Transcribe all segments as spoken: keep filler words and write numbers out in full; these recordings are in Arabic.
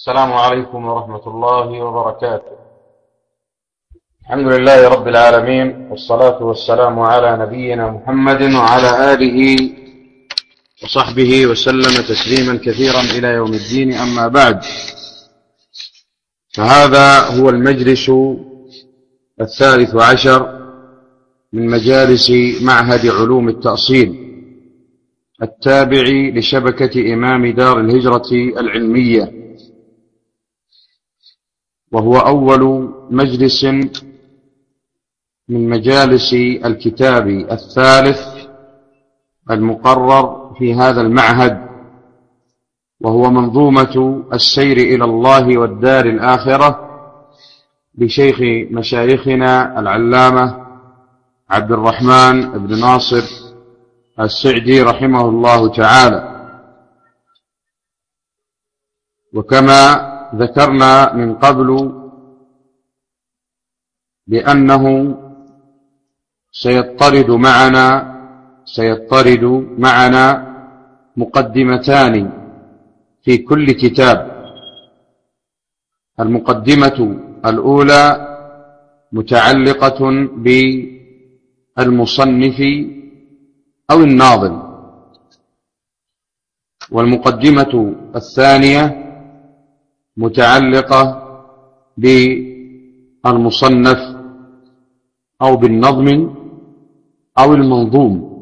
السلام عليكم ورحمة الله وبركاته. الحمد لله رب العالمين، والصلاة والسلام على نبينا محمد وعلى آله وصحبه وسلم تسليما كثيرا إلى يوم الدين. أما بعد، فهذا هو المجلس الثالث عشر من مجالس معهد علوم التأصيل التابع لشبكة إمام دار الهجرة العلمية، وهو أول مجلس من مجالس الكتاب الثالث المقرر في هذا المعهد، وهو منظومة السير إلى الله والدار الآخرة لشيخ مشايخنا العلامة عبد الرحمن بن ناصر السعدي رحمه الله تعالى. وكما ذكرنا من قبل بأنه سيطرد معنا سيطرد معنا مقدمتان في كل كتاب. المقدمة الأولى متعلقة بالمصنف أو الناظم، والمقدمة الثانية متعلقة بالمصنف أو بالنظم أو المنظوم.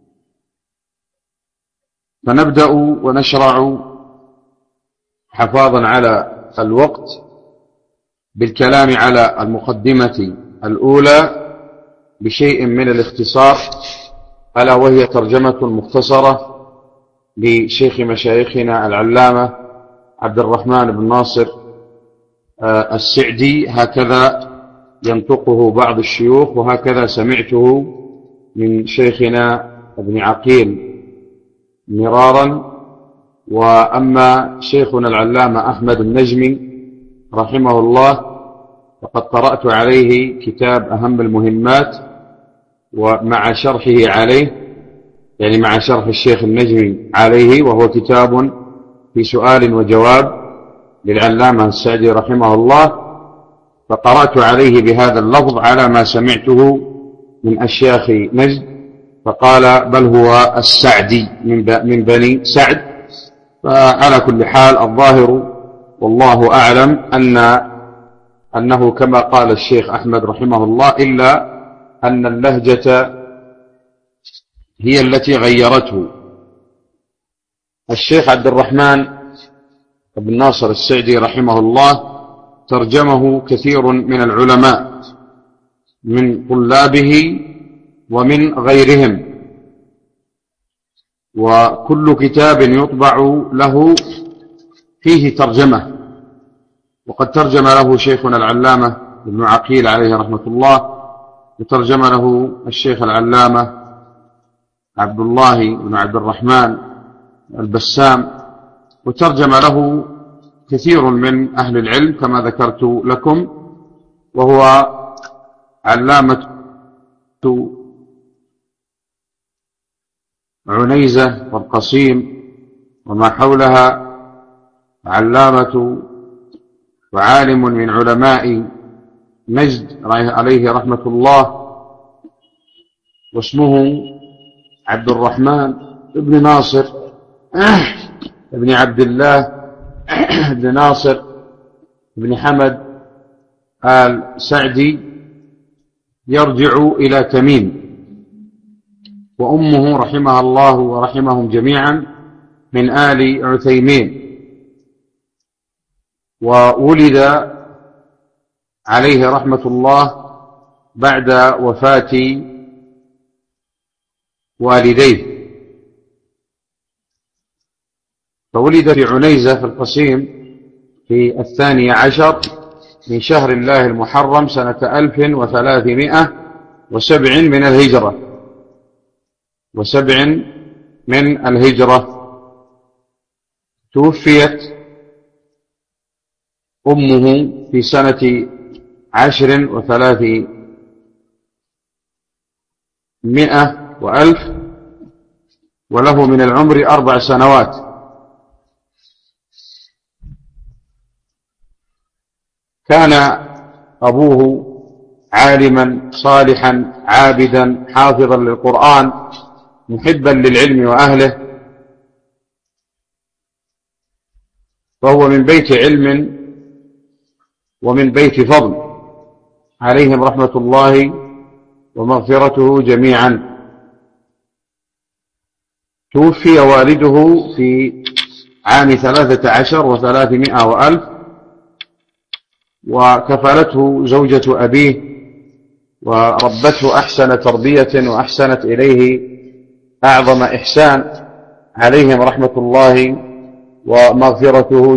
فنبدأ ونشرع حفاظا على الوقت بالكلام على المقدمة الأولى بشيء من الاختصار، ألا وهي ترجمة مختصرة لشيخ مشايخنا العلامة عبد الرحمن بن ناصر السعدي، هكذا ينطقه بعض الشيوخ، وهكذا سمعته من شيخنا ابن عقيل مرارا. وأما شيخنا العلامة أحمد النجمي رحمه الله فقد قرأت عليه كتاب أهم المهمات، ومع شرحه عليه، يعني مع شرح الشيخ النجمي عليه، وهو كتاب في سؤال وجواب للعلامة السعدي رحمه الله، فقرأت عليه بهذا اللفظ على ما سمعته من أشياخ نجد، فقال بل هو السعدي من بني سعد. فعلى كل حال الظاهر والله أعلم أن أنه كما قال الشيخ أحمد رحمه الله، إلا أن اللهجة هي التي غيرته. الشيخ عبد الرحمن بن ناصر السعدي رحمه الله ترجمه كثير من العلماء من طلابه ومن غيرهم، وكل كتاب يطبع له فيه ترجمة. وقد ترجم له شيخنا العلامة ابن عقيل عليه رحمة الله، وترجم له الشيخ العلامة عبد الله بن عبد الرحمن البسام، وترجم له كثير من أهل العلم كما ذكرت لكم. وهو علامة عنيزة والقصيم وما حولها، علامة وعالم من علماء نجد عليه رحمة الله، واسمه عبد الرحمن بن ناصر ابن عبد الله بن ناصر بن حمد آل سعدي، يرجع إلى تميم، وأمه رحمها الله ورحمهم جميعا من آل عثيمين. وولد عليه رحمة الله بعد وفاة والديه، فولد في عنيزة في القصيم في الثاني عشر من شهر الله المحرم سنة ألف وثلاثمائة وسبع من الهجرة وسبع من الهجرة. توفيت أمه في سنة عشر وثلاثمائة وألف، وله من العمر أربع سنوات. كان أبوه عالما صالحا عابدا حافظا للقرآن محبا للعلم وأهله، فهو من بيت علم ومن بيت فضل عليهم رحمة الله ومغفرته جميعا. توفي والده في عام ثلاثة عشر وثلاثمائة وألف، وكفلته زوجة أبيه وربته أحسن تربية وأحسنت إليه أعظم إحسان عليهم رحمة الله ومغفرته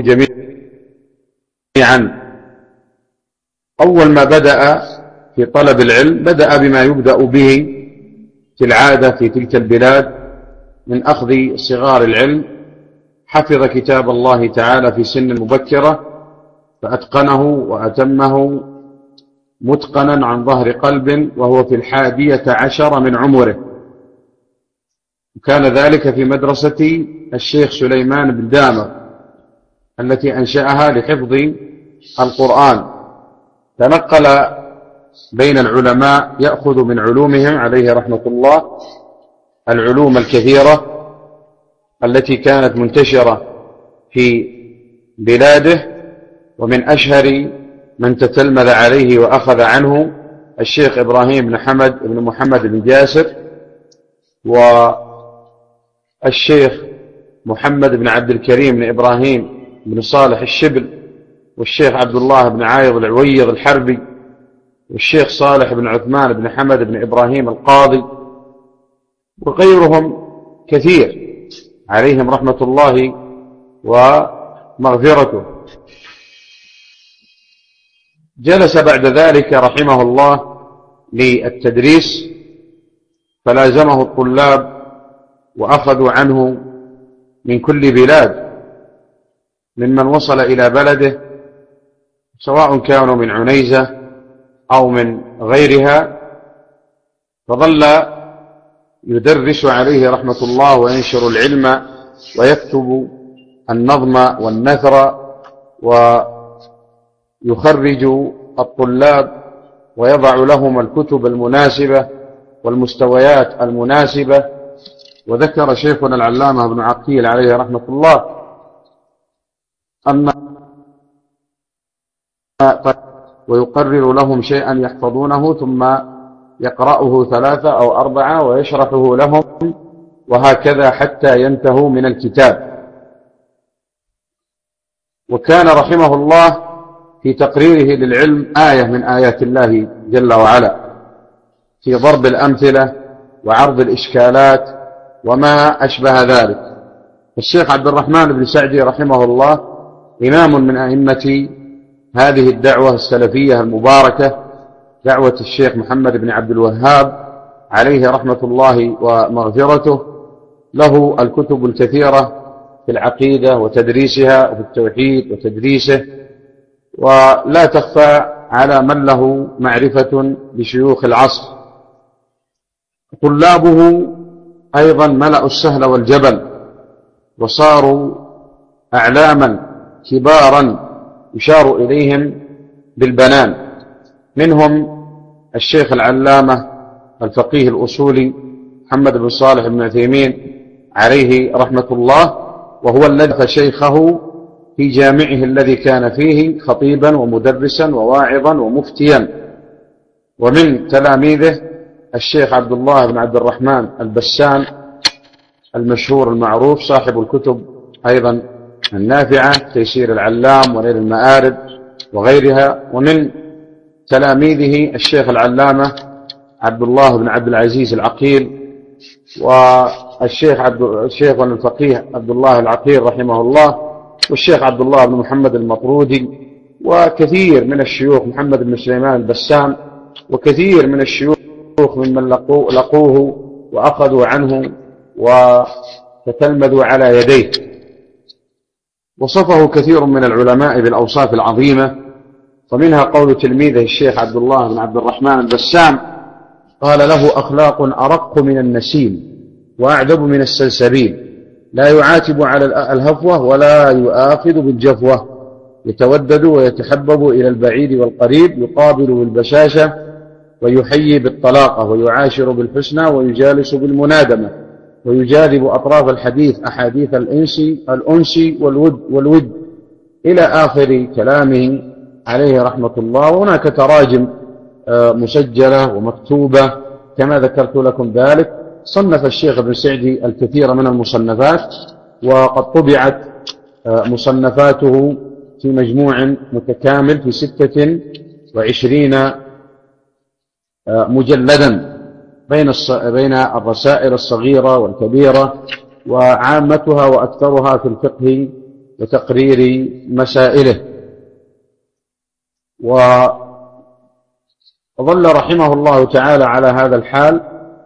جميعا. أول ما بدأ في طلب العلم بدأ بما يبدأ به في العادة في تلك البلاد من أخذ صغار العلم. حفظ كتاب الله تعالى في سن مبكرة فأتقنه وأتمه متقنا عن ظهر قلب وهو في الحادية عشر من عمره، وكان ذلك في مدرسة الشيخ سليمان بن دامر التي أنشأها لحفظ القرآن. تنقل بين العلماء يأخذ من علومهم عليه رحمة الله العلوم الكثيرة التي كانت منتشرة في بلاده، ومن أشهر من تتلمذ عليه وأخذ عنه الشيخ إبراهيم بن حمد بن محمد بن جاسر، والشيخ محمد بن عبد الكريم بن إبراهيم بن صالح الشبل، والشيخ عبد الله بن عايض العويض الحربي، والشيخ صالح بن عثمان بن حمد بن إبراهيم القاضي، وغيرهم كثير عليهم رحمة الله ومغفرته. جلس بعد ذلك رحمه الله للتدريس، فلازمه الطلاب وأخذوا عنه من كل بلاد ممن وصل إلى بلده، سواء كانوا من عنيزة أو من غيرها، فظل يدرس عليه رحمة الله وينشر العلم ويكتب النظم والنثر ويخرج الطلاب ويضع لهم الكتب المناسبة والمستويات المناسبة. وذكر شيخنا العلامة ابن عقيل عليه رحمة الله أن ويقرر لهم شيئا يحفظونه ثم يقرأه ثلاثة أو أربعة ويشرحه لهم، وهكذا حتى ينتهوا من الكتاب. وكان رحمه الله في تقريره للعلم آية من آيات الله جل وعلا في ضرب الأمثلة وعرض الإشكالات وما أشبه ذلك. الشيخ عبد الرحمن بن سعدي رحمه الله إمام من أئمة هذه الدعوة السلفية المباركة، دعوة الشيخ محمد بن عبد الوهاب عليه رحمة الله ومغفرته. له الكتب الكثيرة في العقيدة وتدريسها وفي التوحيد وتدريسه، ولا تخفى على من له معرفة بشيوخ العصر. طلابه أيضا ملأوا السهل والجبل وصاروا أعلاما كبارا يشار إليهم بالبنان، منهم الشيخ العلامة الفقيه الأصولي محمد بن صالح بن عثيمين عليه رحمة الله، وهو الذي شيخه في جامعه الذي كان فيه خطيبا ومدرسا وواعظا ومفتيا. ومن تلاميذه الشيخ عبد الله بن عبد الرحمن البسام المشهور المعروف صاحب الكتب أيضا النافعة تيسير العلام ونيل المآرب وغيرها. ومن تلاميذه الشيخ العلامة عبد الله بن عبد العزيز العقيل، والشيخ عبد الشيخ الفقيه عبد الله العقيل رحمه الله، والشيخ عبد الله بن محمد المطرودي، وكثير من الشيوخ محمد بن سليمان البسام، وكثير من الشيوخ ممن لقوه وأخذوا عنه وتتلمذوا على يديه. وصفه كثير من العلماء بالأوصاف العظيمة، ومنها قول تلميذه الشيخ عبد الله بن عبد الرحمن البسام قال له: أخلاق أرق من النسيم وأعذب من السلسبيل، لا يعاتب على الهفوة ولا يؤاخذ بالجفوة، يتودد ويتحبب إلى البعيد والقريب، يقابل بالبشاشة ويحيي بالطلاقة، ويعاشر بالحسنى ويجالس بالمنادمة، ويجاذب أطراف الحديث أحاديث الإنس الأنس والود, والود إلى آخر كلامه عليه رحمة الله. وهناك تراجم مسجلة ومكتوبة كما ذكرت لكم ذلك. صنف الشيخ ابن سعدي الكثير من المصنفات، وقد طبعت مصنفاته في مجموع متكامل في ستة وعشرين مجلدا بين بين الرسائل الصغيرة والكبيرة، وعامتها وأكثرها في الفقه وتقرير مسائله. وظل رحمه الله تعالى على هذا الحال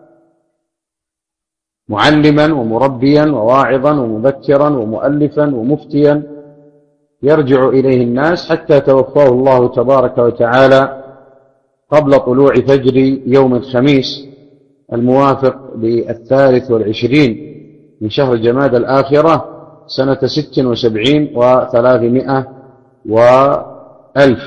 معلما ومربيا وواعظا ومذكرا ومؤلفا ومفتيا يرجع إليه الناس حتى توفاه الله تبارك وتعالى قبل طلوع فجر يوم الخميس الموافق للثالث والعشرين من شهر جماد الآخرة سنة ست وسبعين وثلاثمائة وألف،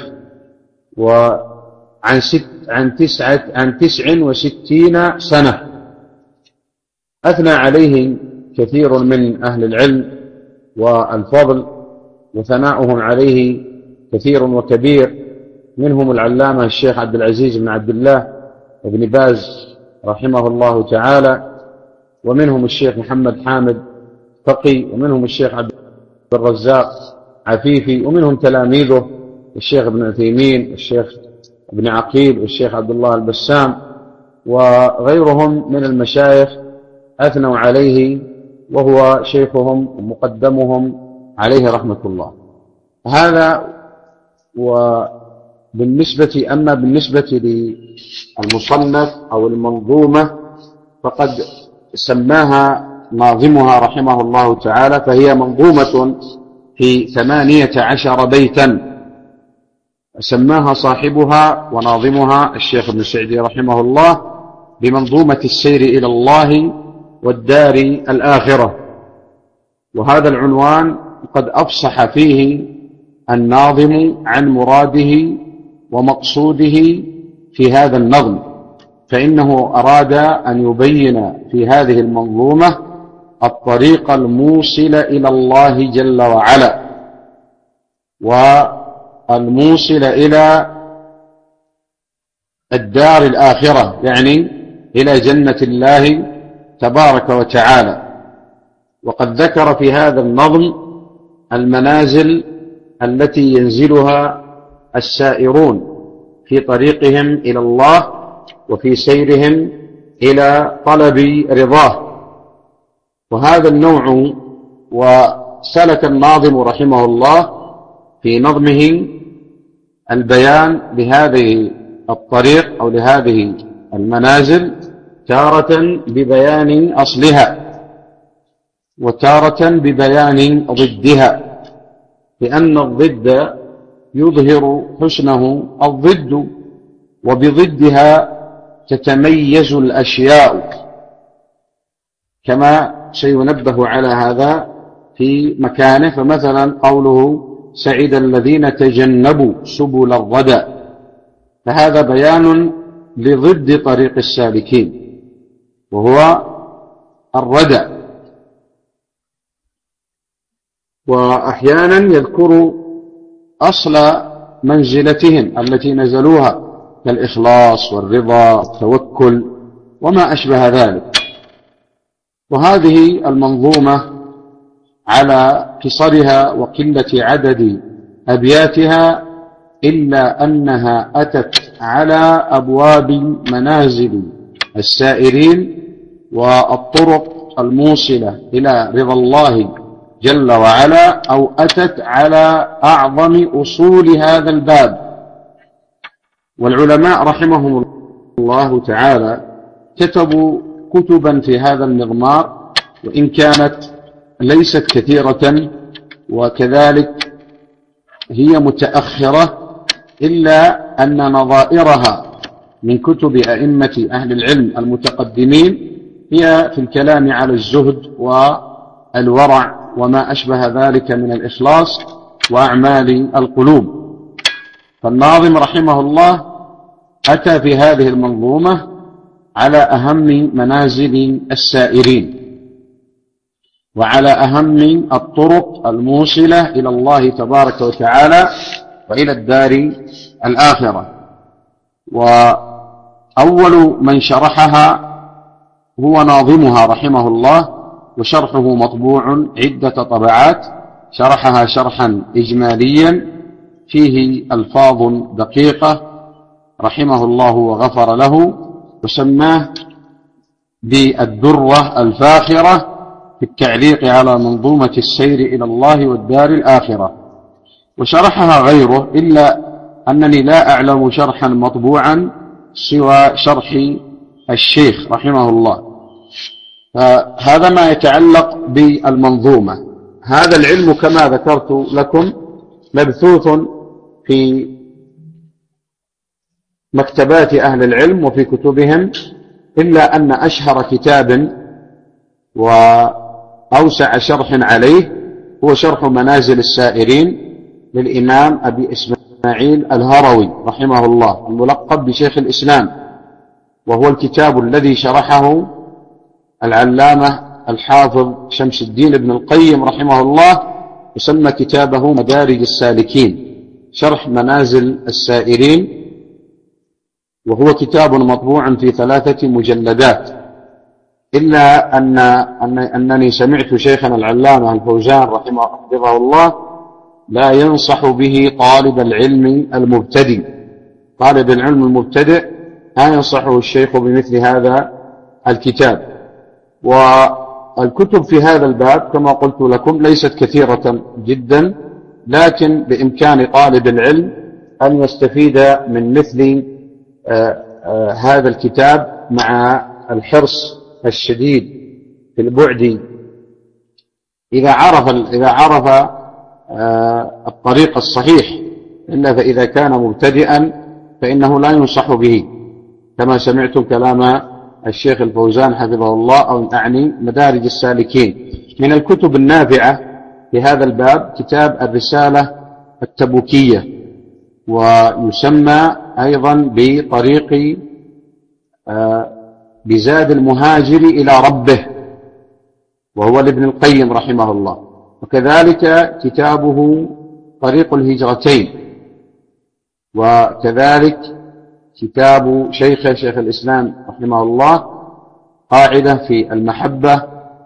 وعن ست عن تسعة عن تسع وستين سنة. أثنى عليه كثير من أهل العلم والفضل، وثناؤهم عليه كثير وكبير، منهم العلامة الشيخ عبد العزيز بن عبد الله بن باز رحمه الله تعالى، ومنهم الشيخ محمد حامد فقي، ومنهم الشيخ عبد الرزاق عفيفي، ومنهم تلاميذه الشيخ ابن عثيمين والشيخ ابن عقيل والشيخ عبد الله البسام وغيرهم من المشايخ أثنوا عليه، وهو شيخهم ومقدمهم عليه رحمة الله. هذا وبالنسبة أما بالنسبة للمصنف أو المنظومة فقد سماها ناظمها رحمه الله تعالى، فهي منظومة في ثمانية عشر بيتا، سماها صاحبها وناظمها الشيخ ابن سعدي رحمه الله بمنظومة السير إلى الله والدار الآخرة. وهذا العنوان قد أفصح فيه الناظم عن مراده ومقصوده في هذا النظم، فإنه أراد أن يبين في هذه المنظومة الطريق الموصل إلى الله جل وعلا، والموصل إلى الدار الآخرة، يعني إلى جنة الله تبارك وتعالى. وقد ذكر في هذا النظم المنازل التي ينزلها السائرون في طريقهم إلى الله وفي سيرهم إلى طلب رضاه. وهذا النوع وسلك الناظم رحمه الله في نظمه البيان لهذه الطريق أو لهذه المنازل، تارة ببيان أصلها وتارة ببيان ضدها، لأن الضد يظهر حسنه الضد، وبضدها تتميز الأشياء، كما سينبه على هذا في مكانه. فمثلا قوله سعد الذين تجنبوا سبل الردى، فهذا بيان لضد طريق السالكين وهو الردى. وأحيانا يذكر أصل منزلتهم التي نزلوها كالإخلاص والرضا والتوكل وما أشبه ذلك. وهذه المنظومة على قصرها وقلة عدد أبياتها إلا أنها أتت على أبواب منازل السائرين والطرق الموصلة إلى رضا الله جل وعلا، أو أتت على أعظم أصول هذا الباب. والعلماء رحمهم الله تعالى كتبوا كتبا في هذا المضمار، وإن كانت ليست كثيرة وكذلك هي متأخرة، إلا أن نظائرها من كتب أئمة أهل العلم المتقدمين هي في الكلام على الزهد والورع وما أشبه ذلك من الإخلاص، وأعمال القلوب. فالناظم رحمه الله أتى في هذه المنظومة على أهم منازل السائرين وعلى أهم الطرق الموصلة إلى الله تبارك وتعالى وإلى الدار الآخرة. وأول من شرحها هو ناظمها رحمه الله، وشرحه مطبوع عدة طبعات، شرحها شرحا إجماليا فيه ألفاظ دقيقة رحمه الله وغفر له، وسماه بالدرة الفاخرة في التعليق على منظومة السير إلى الله والدار الآخرة. وشرحها غيره، إلا أنني لا أعلم شرحا مطبوعا سوى شرح الشيخ رحمه الله. فهذا ما يتعلق بالمنظومة. هذا العلم كما ذكرت لكم مبثوث في مكتبات أهل العلم وفي كتبهم، إلا أن أشهر كتاب وأوسع شرح عليه هو شرح منازل السائرين للإمام أبي إسماعيل الهروي رحمه الله، الملقب بشيخ الإسلام، وهو الكتاب الذي شرحه العلامة الحافظ شمس الدين ابن القيم رحمه الله، يسمى كتابه مدارج السالكين، شرح منازل السائرين، وهو كتاب مطبوع في ثلاثة مجلدات. إلا أن أن أنني سمعت شيخنا العلامة الفوزان رحمه حفظه الله لا ينصح به طالب العلم المبتدئ. طالب العلم المبتدئ لا ينصحه الشيخ بمثل هذا الكتاب. والكتب في هذا الباب كما قلت لكم ليست كثيرة جدا، لكن بإمكان طالب العلم أن يستفيد من مثل آآ آآ هذا الكتاب مع الحرص الشديد في البعد. إذا عرف إذا عرف الطريق الصحيح، إلا فإذا كان مبتدئا فإنه لا ينصح به، كما سمعتم كلام الشيخ الفوزان حفظه الله، أو أعني مدارج السالكين. من الكتب النافعة في هذا الباب كتاب الرسالة التبوكية، ويسمى أيضا بطريق بزاد المهاجر إلى ربه، وهو لابن القيم رحمه الله. وكذلك كتابه طريق الهجرتين، وكذلك كتاب شيخ شيخ الإسلام رحمه الله قاعدة في المحبة،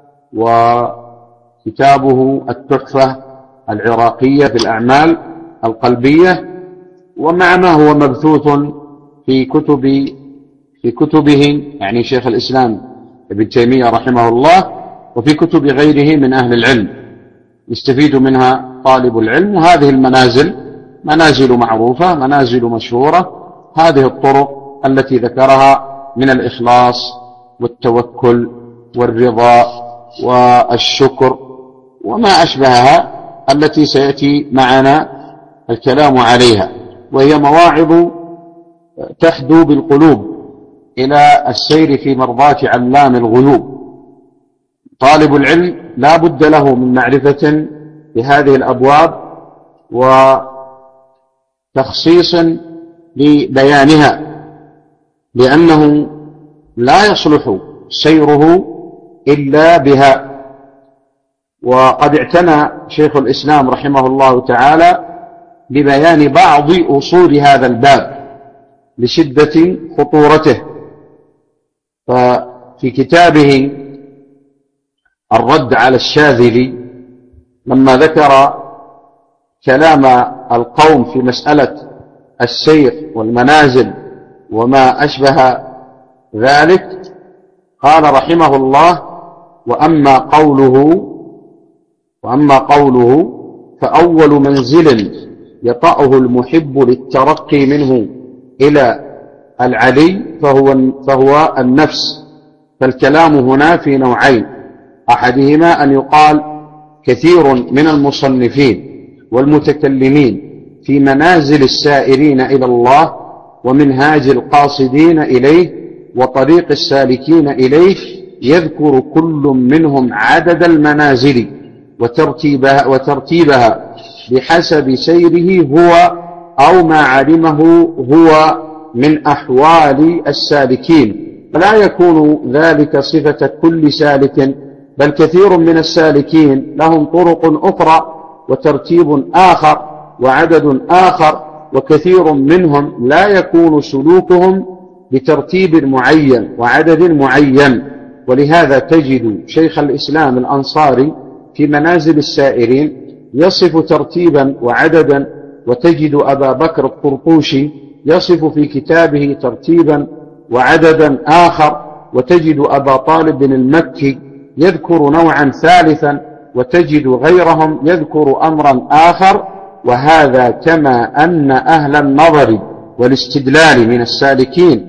وكتابه التحفة العراقية في الأعمال القلبية، ومع ما هو مبثوث في كتب في كتبه، يعني شيخ الإسلام ابن تيمية رحمه الله، وفي كتب غيره من أهل العلم يستفيد منها طالب العلم. وهذه المنازل منازل معروفة، منازل مشهورة، هذه الطرق التي ذكرها من الإخلاص والتوكل والرضا والشكر وما أشبهها، التي سيأتي معنا الكلام عليها، وهي مواعظ تحدو بالقلوب إلى السير في مرضاة علام الغيوب. طالب العلم لا بد له من معرفة بهذه الأبواب وتخصيص لبيانها، لأنه لا يصلح سيره إلا بها. وقد اعتنى شيخ الإسلام رحمه الله تعالى ببيان بعض أصول هذا الباب لشدة خطورته. ففي كتابه الرد على الشاذلي لما ذكر كلام القوم في مسألة السير والمنازل وما أشبه ذلك، قال رحمه الله: وأما قوله وأما قوله فأول منزل يطأه المحب للترقي منه إلى العلي فهو, فهو النفس. فالكلام هنا في نوعين: أحدهما أن يقال كثير من المصنفين والمتكلمين في منازل السائرين إلى الله ومنهاج القاصدين إليه وطريق السالكين إليه يذكر كل منهم عدد المنازل وترتيبها, وترتيبها بحسب سيره هو أو ما علمه هو من أحوال السالكين، فلا يكون ذلك صفة كل سالك، بل كثير من السالكين لهم طرق أخرى وترتيب آخر وعدد آخر، وكثير منهم لا يكون سلوكهم بترتيب معين وعدد معين. ولهذا تجد شيخ الإسلام الأنصاري في منازل السائرين يصف ترتيبا وعددا، وتجد أبا بكر الطرطوشي يصف في كتابه ترتيبا وعددا آخر، وتجد أبا طالب بن المكي يذكر نوعا ثالثا، وتجد غيرهم يذكر أمرا آخر. وهذا كما أن أهل النظر والاستدلال من السالكين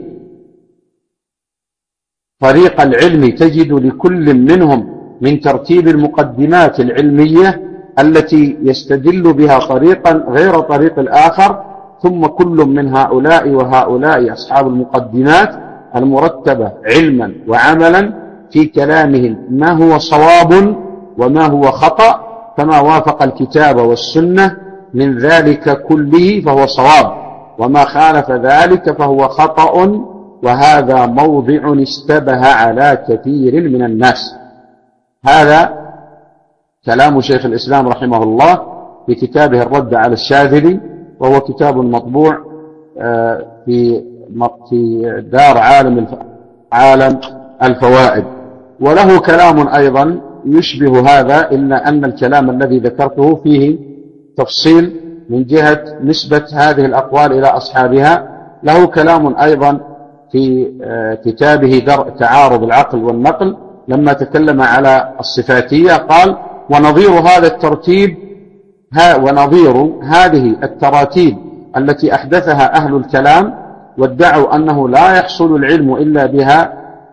طريق العلم تجد لكل منهم من ترتيب المقدمات العلمية التي يستدل بها طريقا غير طريق الآخر، ثم كل من هؤلاء وهؤلاء أصحاب المقدمات المرتبة علما وعملا في كلامهم ما هو صواب وما هو خطأ، فما وافق الكتاب والسنة من ذلك كله فهو صواب، وما خالف ذلك فهو خطأ. وهذا موضع اشتبه على كثير من الناس. هذا كلام شيخ الإسلام رحمه الله في كتابه الرد على الشاذلي، وهو كتاب مطبوع في دار عالم عالم الفوائد. وله كلام أيضا يشبه هذا، إلا أن الكلام الذي ذكرته فيه تفصيل من جهة نسبة هذه الأقوال إلى أصحابها. له كلام أيضا في كتابه درء تعارض العقل والنقل لما تكلم على الصفاتية، قال: ونظير هذا الترتيب ها ونظير هذه التراتيب التي أحدثها أهل الكلام وادعوا أنه لا يحصل العلم إلا بها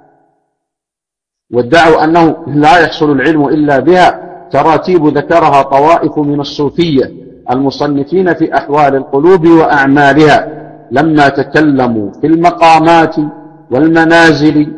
وادعوا أنه لا يحصل العلم إلا بها تراتيب ذكرها طوائف من الصوفية المصنفين في أحوال القلوب وأعمالها لما تكلموا في المقامات والمنازل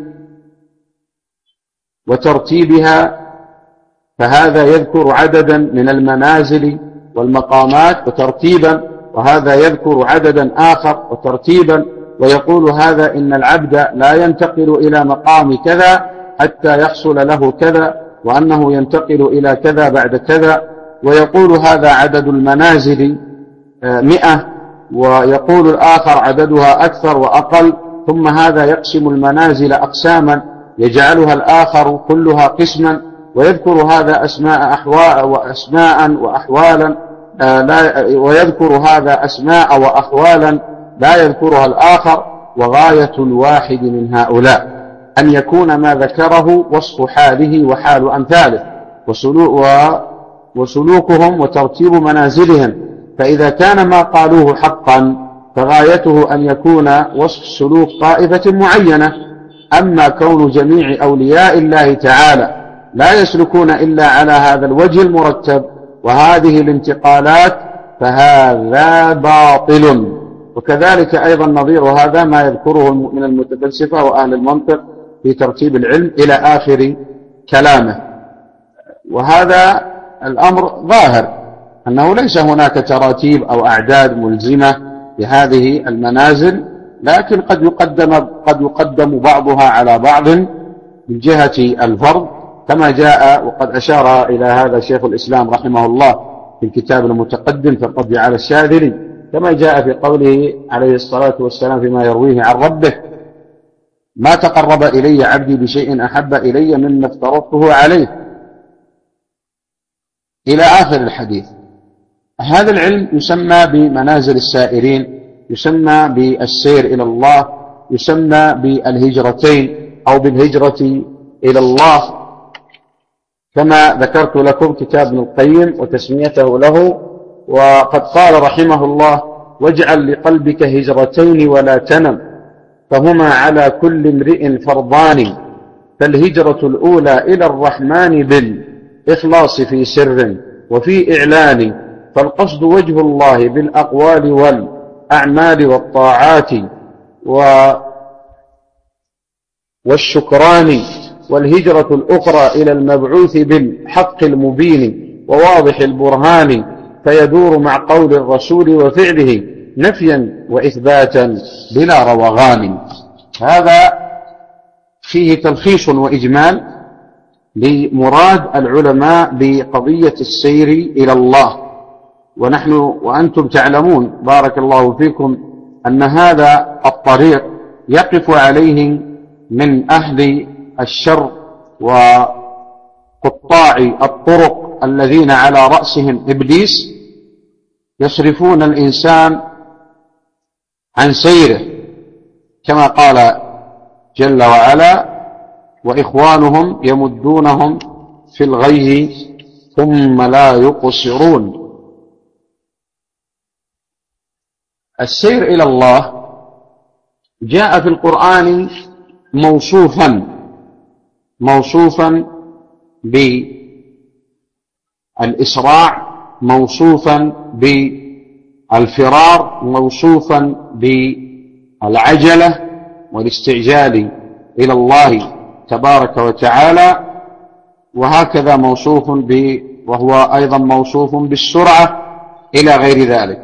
وترتيبها، فهذا يذكر عددا من المنازل والمقامات وترتيبا، وهذا يذكر عددا آخر وترتيبا، ويقول هذا إن العبد لا ينتقل إلى مقام كذا حتى يحصل له كذا، وأنه ينتقل إلى كذا بعد كذا، ويقول هذا عدد المنازل مئة، ويقول الآخر عددها أكثر وأقل، ثم هذا يقسم المنازل أقساما يجعلها الآخر كلها قسما، ويذكر هذا أسماء أحواء وأسماء وأحوالا لا ويذكر هذا أسماء وأحوالا لا يذكرها الآخر. وغاية الواحد من هؤلاء أن يكون ما ذكره وصف حاله وحال أمثاله وسلوكهم وترتيب منازلهم، فإذا كان ما قالوه حقا فغايته أن يكون وصف سلوك طائفة معينة. أما كون جميع أولياء الله تعالى لا يسلكون إلا على هذا الوجه المرتب وهذه الانتقالات فهذا باطل. وكذلك أيضا نظير هذا ما يذكره من المتفلسفة وأهل المنطق في ترتيب العلم إلى آخر كلامه. وهذا الأمر ظاهر أنه ليس هناك تراتيب أو أعداد ملزمة لهذه المنازل، لكن قد يقدم, قد يقدم بعضها على بعض من جهة الفرض، كما جاء وقد أشار إلى هذا شيخ الإسلام رحمه الله في الكتاب المتقدم في الرد على الشاذلي، كما جاء في قوله عليه الصلاة والسلام فيما يرويه عن ربه: ما تقرب إلي عبدي بشيء أحب إلي مما افترضته عليه، إلى آخر الحديث. هذا العلم يسمى بمنازل السائرين، يسمى بالسير إلى الله، يسمى بالهجرتين أو بالهجرة إلى الله، كما ذكرت لكم كتاب ابن القيم وتسميته له. وقد قال رحمه الله: واجعل لقلبك هجرتين ولا تنم، فهما على كل امرئ فرضان، فالهجرة الأولى إلى الرحمن بالإخلاص في سر وفي إعلان، فالقصد وجه الله بالأقوال والأعمال والطاعات والشكران، والهجرة الأخرى إلى المبعوث بالحق المبين وواضح البرهان، فيدور مع قول الرسول وفعله نفيا وإثباتا بلا روغان. هذا فيه تلخيص وإجمال لمراد العلماء بقضية السير إلى الله. ونحن وأنتم تعلمون بارك الله فيكم أن هذا الطريق يقف عليه من أهل الشر وقطاع الطرق الذين على رأسهم إبليس يصرفون الإنسان عن سيره، كما قال جل وعلا: وإخوانهم يمدونهم في الغي ثم لا يقصرون. السير إلى الله جاء في القرآن موصوفا موصوفا بالإسراع، موصوفا بالفرار، موصوفا بالعجلة والاستعجال إلى الله تبارك وتعالى، وهكذا موصوف ب وهو أيضا موصوف بالسرعة إلى غير ذلك.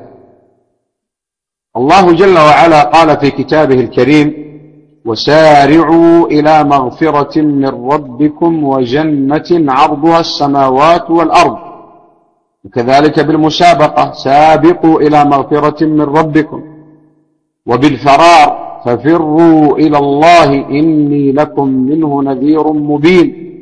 الله جل وعلا قال في كتابه الكريم: وسارعوا إلى مغفرة من ربكم وجنة عرضها السماوات والأرض. وكذلك بالمسابقة: سابقوا إلى مغفرة من ربكم. وبالفرار: ففروا إلى الله إني لكم منه نذير مبين.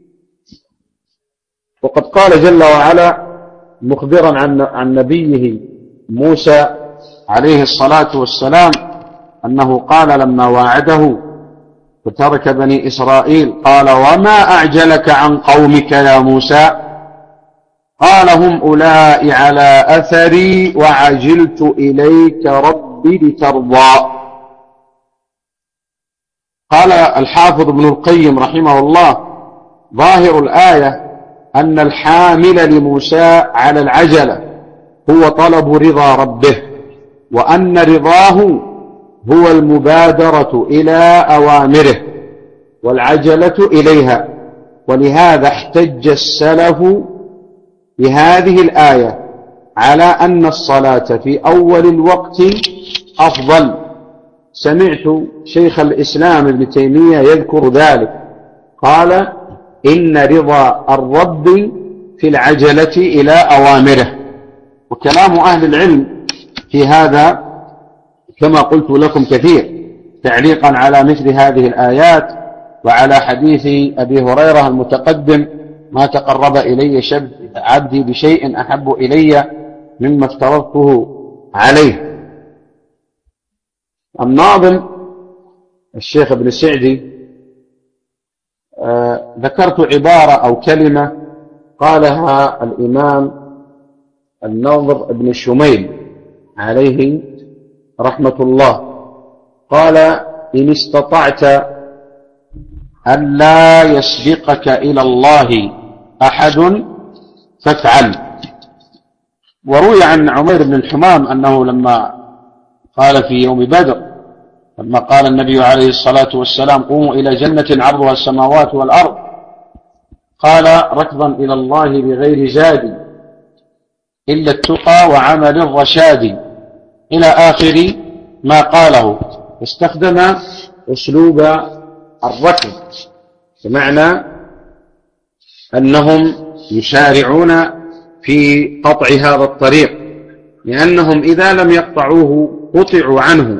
وقد قال جل وعلا مخبرا عن, عن نبيه موسى عليه الصلاة والسلام أنه قال لما واعده فترك بني إسرائيل قال: وما أعجلك عن قومك يا موسى؟ قال: هم أولئك على أثري وعجلت إليك ربي لترضى. قال الحافظ ابن القيم رحمه الله: ظاهر الآية أن الحامل لموسى على العجلة هو طلب رضا ربه، وأن رضاه هو المبادرة إلى أوامره والعجلة إليها. ولهذا احتج السلف بهذه الآية على أن الصلاة في أول الوقت أفضل. سمعت شيخ الإسلام ابن تيمية يذكر ذلك، قال: إن رضا الرب في العجلة إلى أوامره. وكلام أهل العلم في هذا كما قلت لكم كثير، تعليقا على مثل هذه الآيات وعلى حديث أبي هريرة المتقدم: ما تقرب إلي عبدي بشيء أحب إلي مما افترضته عليه. الناظم الشيخ ابن سعدي آه ذكرت عبارة أو كلمة قالها الإمام الناظر ابن الشميل عليه رحمة الله، قال: إن استطعت أن لا يسبقك إلى الله أحد فافعل. وروي عن عمير بن الحمام أنه لما قال في يوم بدر، لما قال النبي عليه الصلاة والسلام: قوموا إلى جنة عرضها السماوات والأرض، قال: ركضا إلى الله بغير زاد إلا التقى وعمل الرشاد، إلى آخر ما قاله. استخدم أسلوب الركض، بمعنى أنهم يسارعون في قطع هذا الطريق، لأنهم إذا لم يقطعوه قطعوا عنه.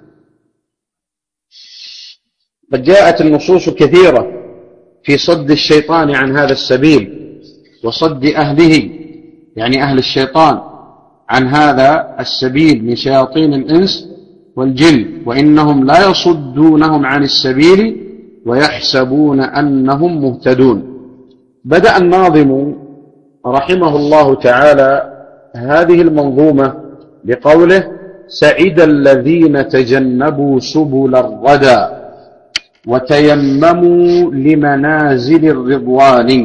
قد جاءت النصوص كثيرة في صد الشيطان عن هذا السبيل وصد أهله، يعني أهل الشيطان، عن هذا السبيل من شياطين الإنس والجن، وإنهم لا يصدونهم عن السبيل ويحسبون أنهم مهتدون. بدأ الناظم رحمه الله تعالى هذه المنظومة بقوله: سعد الذين تجنبوا سبل الردى وتيمموا لمنازل الرضوان.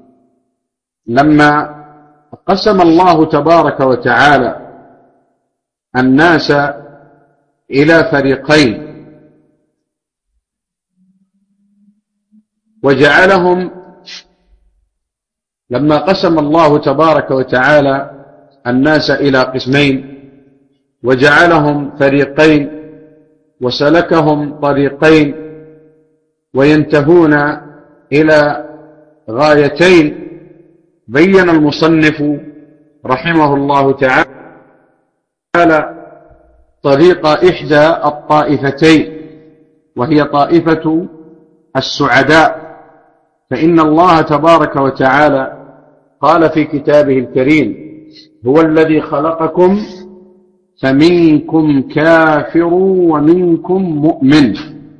لما قسم الله تبارك وتعالى الناس إلى فريقين وجعلهم، لما قسم الله تبارك وتعالى الناس إلى قسمين وجعلهم فريقين وسلكهم طريقين وينتهون إلى غايتين، بين المصنف رحمه الله تعالى طريق إحدى الطائفتين، وهي طائفة السعداء. فإن الله تبارك وتعالى قال في كتابه الكريم: هو الذي خلقكم فمنكم كافر ومنكم مؤمن.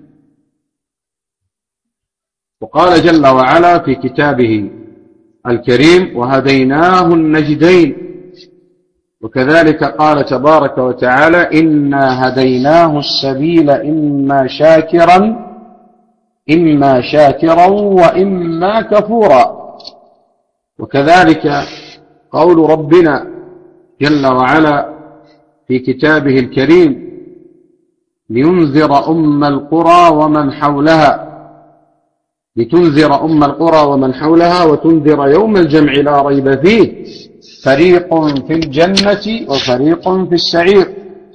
وقال جل وعلا في كتابه الكريم: وهديناه النجدين. وكذلك قال تبارك وتعالى: إنا هديناه السبيل إما شاكرا إما شاكرا وإما كفورا. وكذلك قول ربنا جل وعلا في كتابه الكريم: لينذر أم القرى ومن حولها لتنذر أم القرى ومن حولها وتنذر يوم الجمع لا ريب فيه فريق في الجنة وفريق في السعير.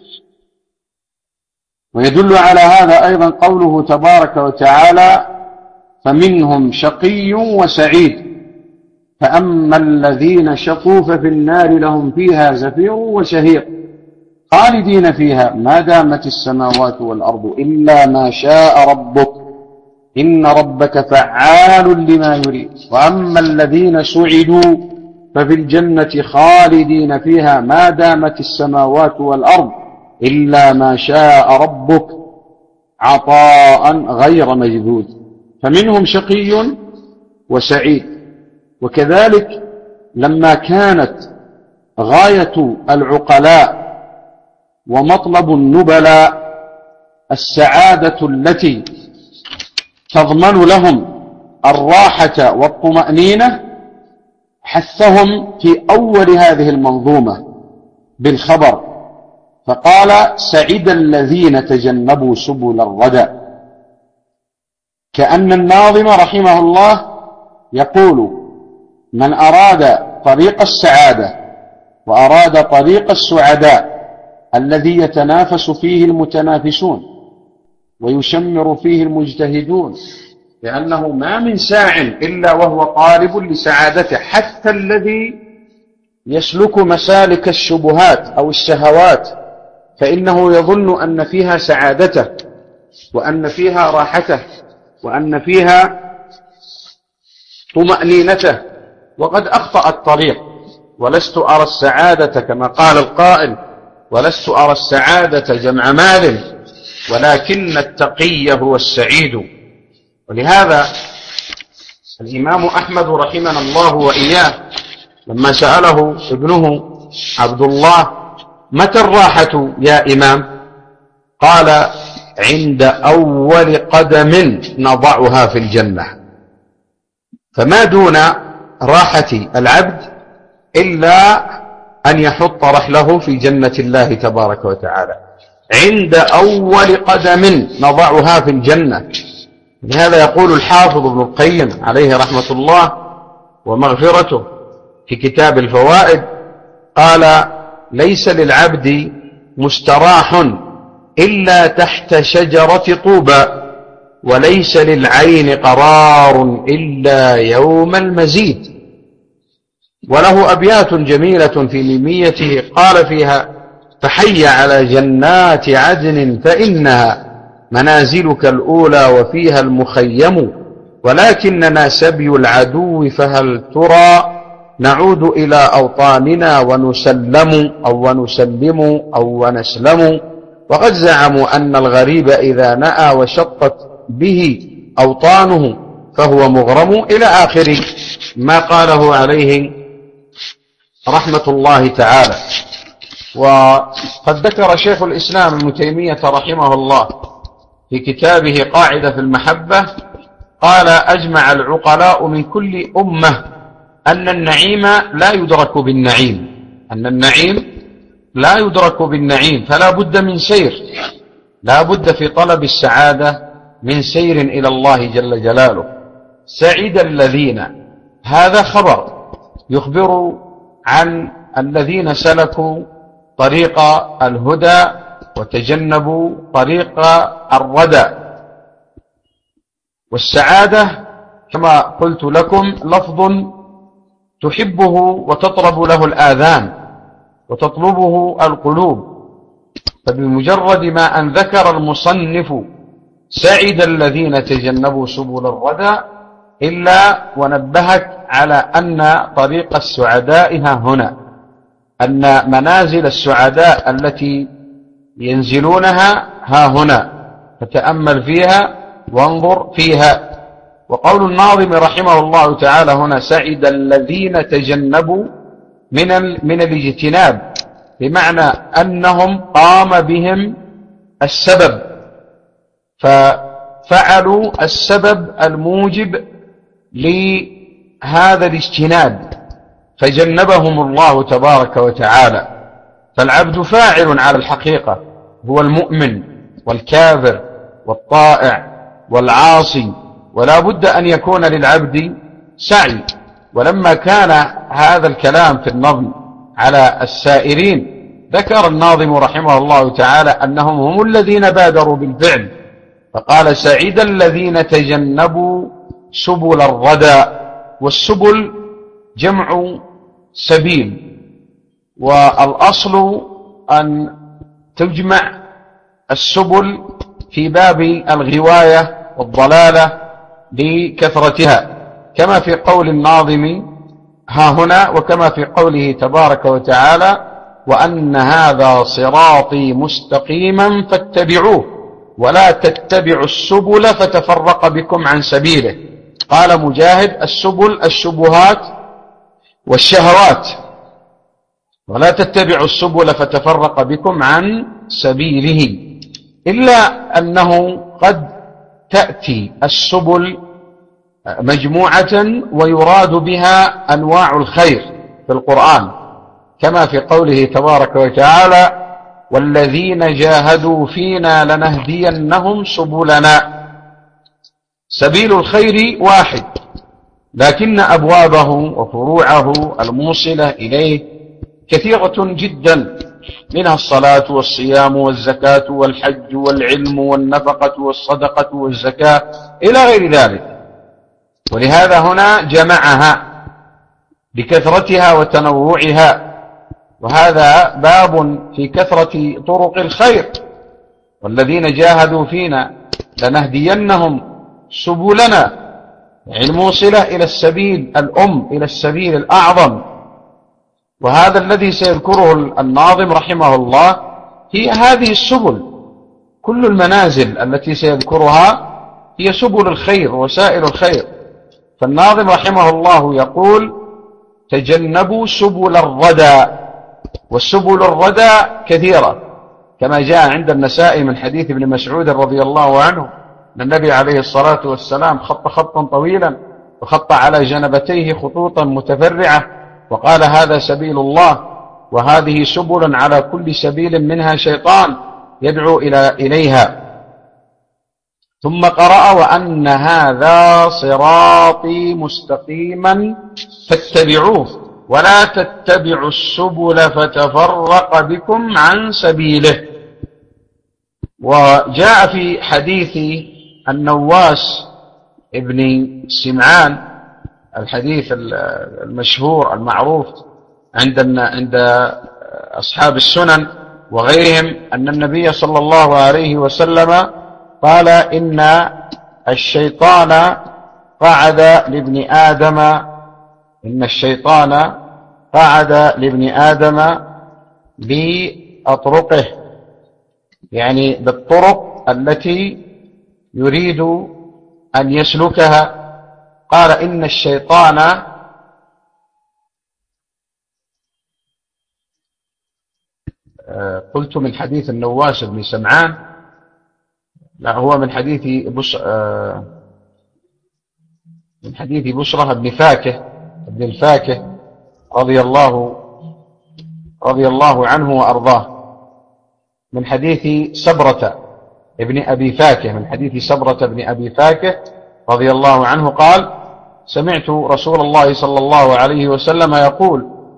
ويدل على هذا أيضا قوله تبارك وتعالى: فمنهم شقي وسعيد، فأما الذين شقوا ففي النار لهم فيها زفير وشهيق خالدين فيها ما دامت السماوات والأرض إلا ما شاء ربك إن ربك فعال لما يريد. وأما الذين سعدوا ففي الجنة خالدين فيها ما دامت السماوات والأرض إلا ما شاء ربك عطاء غير مجدود. فمنهم شقي وسعيد. وكذلك لما كانت غاية العقلاء ومطلب النبلاء السعادة التي تضمن لهم الراحة والطمأنينة، حثهم في أول هذه المنظومة بالخبر فقال: سعد الذين تجنبوا سبل الردى. كأن الناظم رحمه الله يقول: من أراد طريق السعادة وأراد طريق السعداء الذي يتنافس فيه المتنافسون ويشمر فيه المجتهدون، لأنه ما من ساع إلا وهو طالب لسعادته، حتى الذي يسلك مسالك الشبهات أو الشهوات فإنه يظن أن فيها سعادته وأن فيها راحته وأن فيها طمأنينته، وقد أخطأ الطريق. ولست أرى السعادة كما قال القائل: ولست أرى السعادة جمع مال ولكن التقي هو السعيد. ولهذا الإمام أحمد رحمنا الله وإياه لما سأله ابنه عبد الله: متى الراحة يا إمام؟ قال: عند أول قدم نضعها في الجنة. فما دون راحة العبد إلا أن يحط رحله في جنة الله تبارك وتعالى، عند أول قدم نضعها في الجنة. لهذا يقول الحافظ ابن القيم عليه رحمة الله ومغفرته في كتاب الفوائد، قال: ليس للعبد مستراح إلا تحت شجرة طوبى، وليس للعين قرار إلا يوم المزيد. وله أبيات جميلة في ميميته قال فيها: فحي على جنات عدن فإنها منازلك الأولى وفيها المخيم، ولكننا سبي العدو فهل ترى نعود إلى أوطاننا ونسلم أو ونسلم أو ونسلم. وقد زعموا أن الغريب إذا نأى وشطت به أوطانه فهو مغرم، إلى آخر ما قاله عليه رحمة الله تعالى. وقد ذكر شيخ الإسلام ابن تيمية رحمه الله في كتابه قاعدة في المحبة، قال: أجمع العقلاء من كل أمة أن النعيم لا يدرك بالنعيم أن النعيم لا يدرك بالنعيم فلا بد من سير، لا بد في طلب السعادة من سير إلى الله جل جلاله. سعد الذين، هذا خبر يخبر عن الذين سلكوا طريق الهدى وتجنبوا طريق الردى. والسعادة كما قلت لكم لفظ تحبه وتطرب له الآذان وتطلبه القلوب، فبمجرد ما أن ذكر المصنف سعد الذين تجنبوا سبل الردى إلا ونبهك على أن طريق السعداء ها هنا، أن منازل السعداء التي ينزلونها ها هنا، فتأمل فيها وانظر فيها. وقول الناظم رحمه الله تعالى هنا سعد الذين تجنبوا من من الاجتناب، بمعنى أنهم قام بهم السبب ففعلوا السبب الموجب لهذا الاجتناب فجنبهم الله تبارك وتعالى. فالعبد فاعل على الحقيقة، هو المؤمن والكافر والطائع والعاصي، ولا بد أن يكون للعبد سعي. ولما كان هذا الكلام في النظم على السائرين ذكر الناظم رحمه الله تعالى أنهم هم الذين بادروا بالفعل، فقال سعيد الذين تجنبوا سبل الردى. والسبل جمع سبيل، والأصل أن تجمع السبل في باب الغواية والضلالة لكثرتها، كما في قول الناظم ها هنا وكما في قوله تبارك وتعالى وأن هذا صراطي مستقيما فاتبعوه ولا تتبعوا السبل فتفرق بكم عن سبيله. قال مجاهد السبل الشبهات والشهوات، ولا تتبعوا السبل فتفرق بكم عن سبيله. إلا أنه قد تأتي السبل مجموعة ويراد بها أنواع الخير في القرآن، كما في قوله تبارك وتعالى والذين جاهدوا فينا لنهدينهم سبلنا. سبيل الخير واحد، لكن أبوابه وفروعه الموصلة إليه كثيرة جدا، منها الصلاة والصيام والزكاة والحج والعلم والنفقة والصدقة والزكاة إلى غير ذلك. ولهذا هنا جمعها بكثرتها وتنوعها، وهذا باب في كثرة طرق الخير. والذين جاهدوا فينا لنهدينهم سبلنا، يعني الموصلة إلى السبيل الأم، إلى السبيل الأعظم. وهذا الذي سيذكره الناظم رحمه الله هي هذه السبل. كل المنازل التي سيذكرها هي سبل الخير وسائل الخير. فالناظم رحمه الله يقول تجنبوا سبل الردى، والسبل الردى كثيرة، كما جاء عند النسائي من حديث ابن مسعود رضي الله عنه أن النبي عليه الصلاة والسلام خط خطا طويلا وخط على جنبتيه خطوطا متفرعة وقال هذا سبيل الله، وهذه سبل على كل سبيل منها شيطان يدعو إلى إليها. ثم قرأ وأن هذا صراطي مستقيما فاتبعوه ولا تتبعوا السبل فتفرق بكم عن سبيله. وجاء في حديث النواس ابن سمعان الحديث المشهور المعروف عند عند أصحاب السنن وغيرهم أن النبي صلى الله عليه وسلم قال إن الشيطان قعد لابن آدم إن الشيطان قعد لابن آدم بأطرقه، يعني بالطرق التي يريد أن يسلكها. قال إن الشيطان قلت من حديث النواس بن سمعان، لا هو من حديث بش من حديث بشرة بن فاكه ابن الفاكه رضي الله رضي الله عنه وأرضاه، من حديث سبرة ابن أبي فاكه من حديث سبرة ابن أبي فاكه رضي الله عنه قال سمعت رسول الله صلى الله عليه وسلم يقول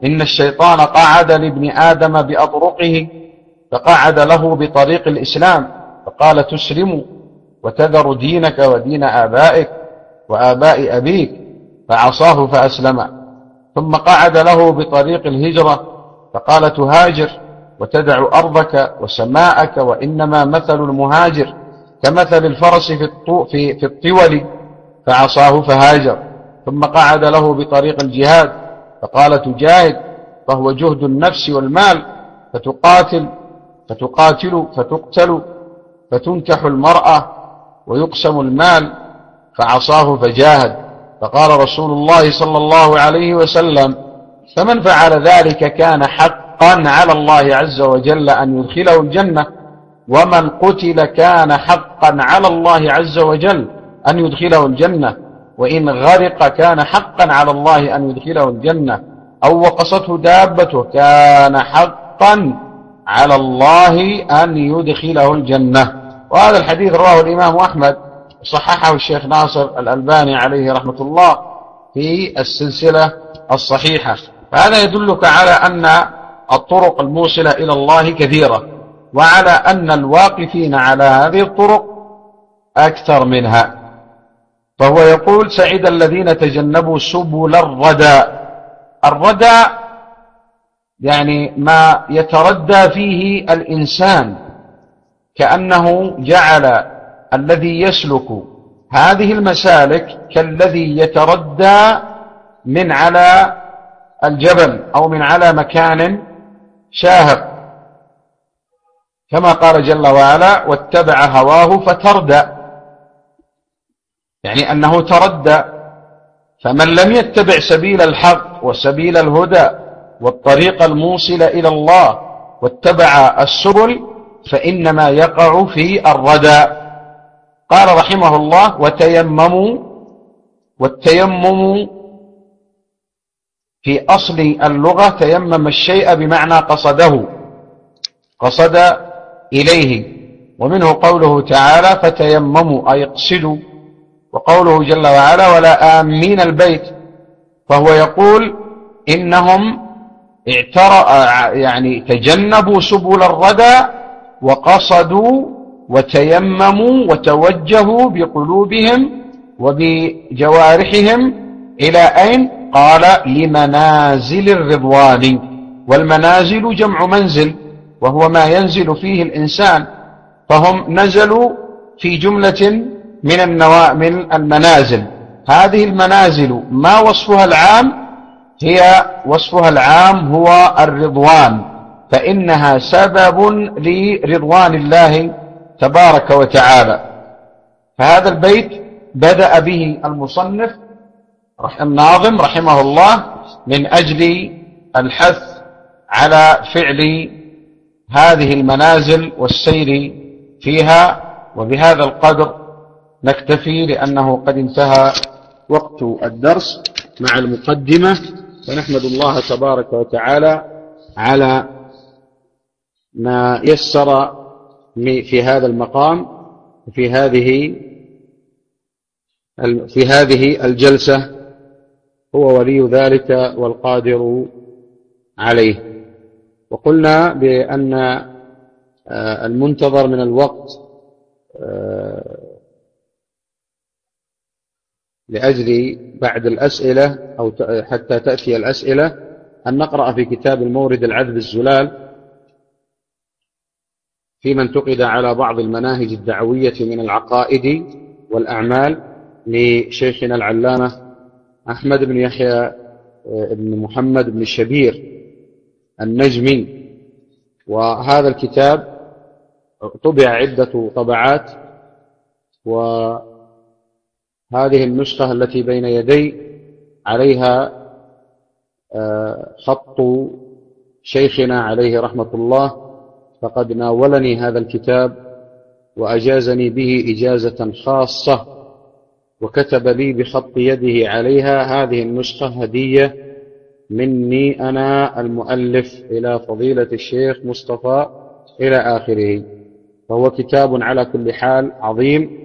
إن الشيطان قعد لابن آدم بأطرقه فقعد له بطريق الإسلام فقال تسلم وتذر دينك ودين آبائك وآباء أبيك فعصاه فأسلم. ثم قعد له بطريق الهجرة فقال تهاجر وتدع أرضك وسماءك وإنما مثل المهاجر كمثل الفرس في, في, في الطول فعصاه فهاجر. ثم قعد له بطريق الجهاد فقال تجاهد فهو جهد النفس والمال فتقاتل فتقاتل فتقتل فتنكح المرأة ويقسم المال فعصاه فجاهد. فقال رسول الله صلى الله عليه وسلم فمن فعل ذلك كان حقا على الله عز وجل أن يدخله الجنة ومن قتل كان حقا على الله عز وجل أن يدخله الجنة وإن غرق كان حقا على الله أن يدخله الجنة أو وقصته دابته كان حقا على الله أن يدخله الجنة. وهذا الحديث رواه الإمام أحمد وصححه الشيخ ناصر الألباني عليه رحمة الله في السلسلة الصحيحة. فهذا يدلك على أن الطرق الموصلة إلى الله كثيرة وعلى أن الواقفين على هذه الطرق أكثر منها. فهو يقول سعد الذين تجنبوا سبل الردى. الردى يعني ما يتردى فيه الإنسان كأنه جعل الذي يسلك هذه المسالك كالذي يتردى من على الجبل أو من على مكان شاهق كما قال جل وعلا واتبع هواه فتردى، يعني أنه تردى. فمن لم يتبع سبيل الحق وسبيل الهدى والطريق الموصل إلى الله واتبع السبل فإنما يقع في الردى. قال رحمه الله وتيمموا، والتيمم في أصل اللغة تيمم الشيء بمعنى قصده، قصد إليه، ومنه قوله تعالى فتيمموا أي اقصدوا، وقوله جل وعلا ولا آمين البيت. فهو يقول إنهم اعترأ يعني تجنبوا سبل الردى وقصدوا وتيمموا وتوجهوا بقلوبهم وبجوارحهم إلى أين؟ قال لمنازل الرضوان. والمنازل جمع منزل وهو ما ينزل فيه الإنسان، فهم نزلوا في جملة من النوا... من المنازل. هذه المنازل ما وصفها العام؟ هي وصفها العام هو الرضوان، فإنها سبب لرضوان الله تبارك وتعالى. فهذا البيت بدأ به المصنف الناظم رحمه الله من أجل الحث على فعل هذه المنازل والسير فيها. وبهذا القدر نكتفي لأنه قد انتهى وقت الدرس مع المقدمة، فنحمد الله تبارك وتعالى على ما يسر في هذا المقام في هذه في هذه الجلسة، هو ولي ذلك والقادر عليه. وقلنا بأن المنتظر من الوقت لأجل بعد الأسئلة أو حتى تأتي الأسئلة أن نقرأ في كتاب المورد العذب الزلال فيما انتقد على بعض المناهج الدعوية من العقائد والأعمال لشيخنا العلامة أحمد بن يحيى بن محمد بن الشبير النجمي. وهذا الكتاب طبع عدة طبعات، وهذه النسخة التي بين يدي عليها خط شيخنا عليه رحمة الله، فقد ناولني هذا الكتاب وأجازني به إجازة خاصة، وكتب لي بخط يده عليها هذه النسخة هدية مني أنا المؤلف إلى فضيلة الشيخ مصطفى إلى آخره. فهو كتاب على كل حال عظيم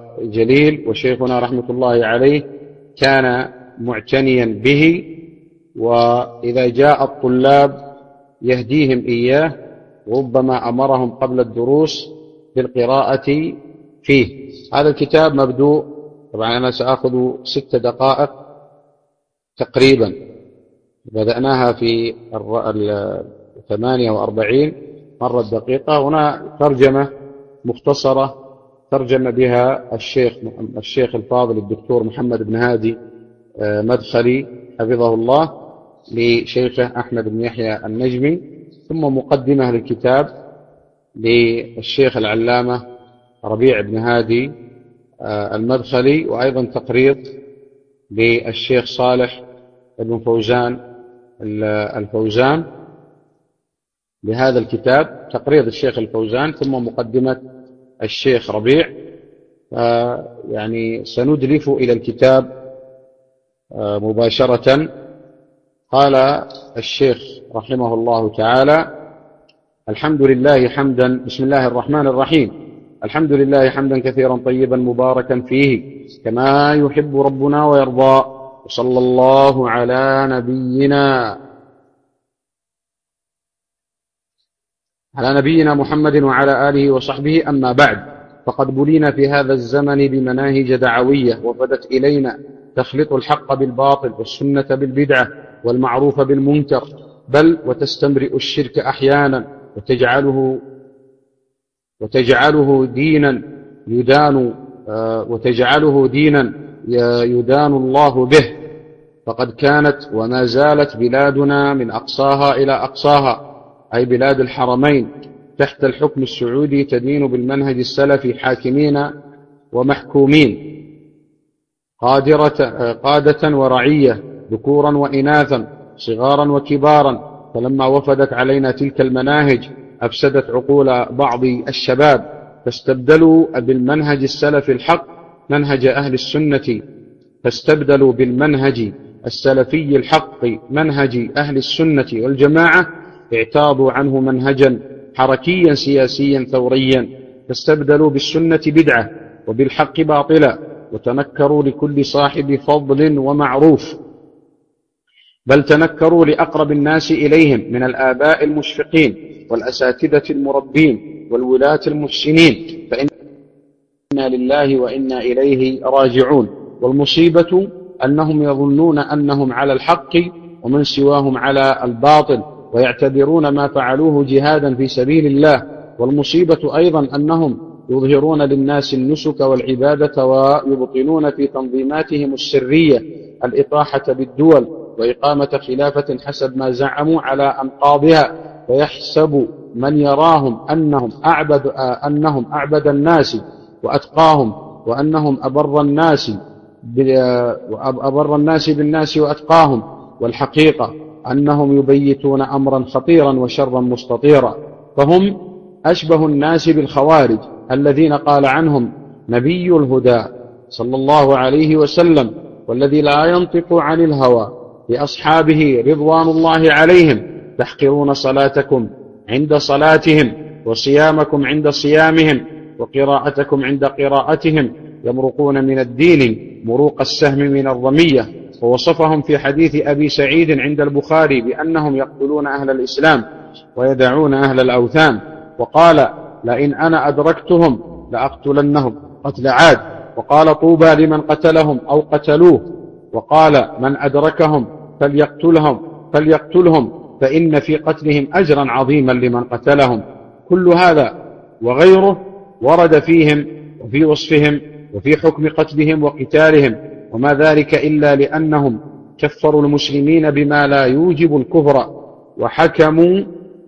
وجليل، وشيخنا رحمة الله عليه كان معتنيا به وإذا جاء الطلاب يهديهم إياه، ربما أمرهم قبل الدروس بالقراءة فيه. هذا الكتاب مبدوء، طبعا أنا سأخذ ست دقائق تقريبا، بدأناها في الثمانية وأربعين مرة دقيقة. هنا ترجمة مختصرة ترجم بها الشيخ الشيخ الفاضل الدكتور محمد بن هادي مدخلي حفظه الله لشيخه أحمد بن يحيى النجمي، ثم مقدمة للكتاب للشيخ العلامة ربيع بن هادي المدخلي، وأيضا تقريض للشيخ صالح بن فوزان الفوزان لهذا الكتاب، تقريض الشيخ الفوزان ثم مقدمة الشيخ ربيع. يعني سندلف إلى الكتاب مباشرة. قال الشيخ رحمه الله تعالى: الحمد لله حمدا بسم الله الرحمن الرحيم الحمد لله حمدا كثيرا طيبا مباركا فيه كما يحب ربنا ويرضى، وصلى الله على نبينا على نبينا محمد وعلى آله وصحبه. أما بعد، فقد بلينا في هذا الزمن بمناهج دعوية وفدت إلينا تخلط الحق بالباطل والسنة بالبدعة والمعروف بالمنكر، بل وتستمرئ الشرك أحيانا وتجعله وتجعله دينا يدان وتجعله دينا يدان الله به. فقد كانت وما زالت بلادنا من أقصاها إلى أقصاها، أي بلاد الحرمين، تحت الحكم السعودي تدين بالمنهج السلفي حاكمين ومحكومين، قادرة قادة ورعية، ذكورا وإناثا، صغارا وكبارا. فلما وفدت علينا تلك المناهج أفسدت عقول بعض الشباب، فاستبدلوا بالمنهج السلفي الحق منهج أهل السنة فاستبدلوا بالمنهج السلفي الحق منهج أهل السنة والجماعة، اعتاضوا عنه منهجا حركيا سياسيا ثوريا، فاستبدلوا بالسنة بدعة وبالحق باطلا، وتنكروا لكل صاحب فضل ومعروف، بل تنكروا لأقرب الناس إليهم من الآباء المشفقين والأساتذة المربين والولاة المحسنين، فإنا لله وإنا إليه راجعون. والمصيبة أنهم يظنون أنهم على الحق ومن سواهم على الباطل، ويعتبرون ما فعلوه جهادا في سبيل الله. والمصيبة أيضا أنهم يظهرون للناس النسك والعبادة، ويبطنون في تنظيماتهم السرية الإطاحة بالدول وإقامة خلافة حسب ما زعموا على أنقاضها، ويحسب من يراهم أنهم أعبد, أنهم أعبد الناس وأتقاهم، وأنهم أبر الناس أبر الناس بالناس وأتقاهم، والحقيقة أنهم يبيتون أمرا خطيرا وشرا مستطيرا. فهم أشبه الناس بالخوارج الذين قال عنهم نبي الهدى صلى الله عليه وسلم: والذي لا ينطق عن الهوى لأصحابه رضوان الله عليهم: تحقرون صلاتكم عند صلاتهم، وصيامكم عند صيامهم، وقراءتكم عند قراءتهم، يمرقون من الدين مروق السهم من الرمية. ووصفهم في حديث أبي سعيد عند البخاري بأنهم يقتلون أهل الإسلام ويدعون أهل الأوثان، وقال: لئن أنا أدركتهم لأقتلنهم قتل عاد. وقال: طوبى لمن قتلهم أو قتلوه. وقال: من أدركهم فليقتلهم فليقتلهم فإن في قتلهم أجرا عظيما لمن قتلهم. كل هذا وغيره ورد فيهم وفي وصفهم وفي حكم قتلهم وقتالهم، وما ذلك إلا لأنهم كفروا المسلمين بما لا يوجب الكفر، وحكموا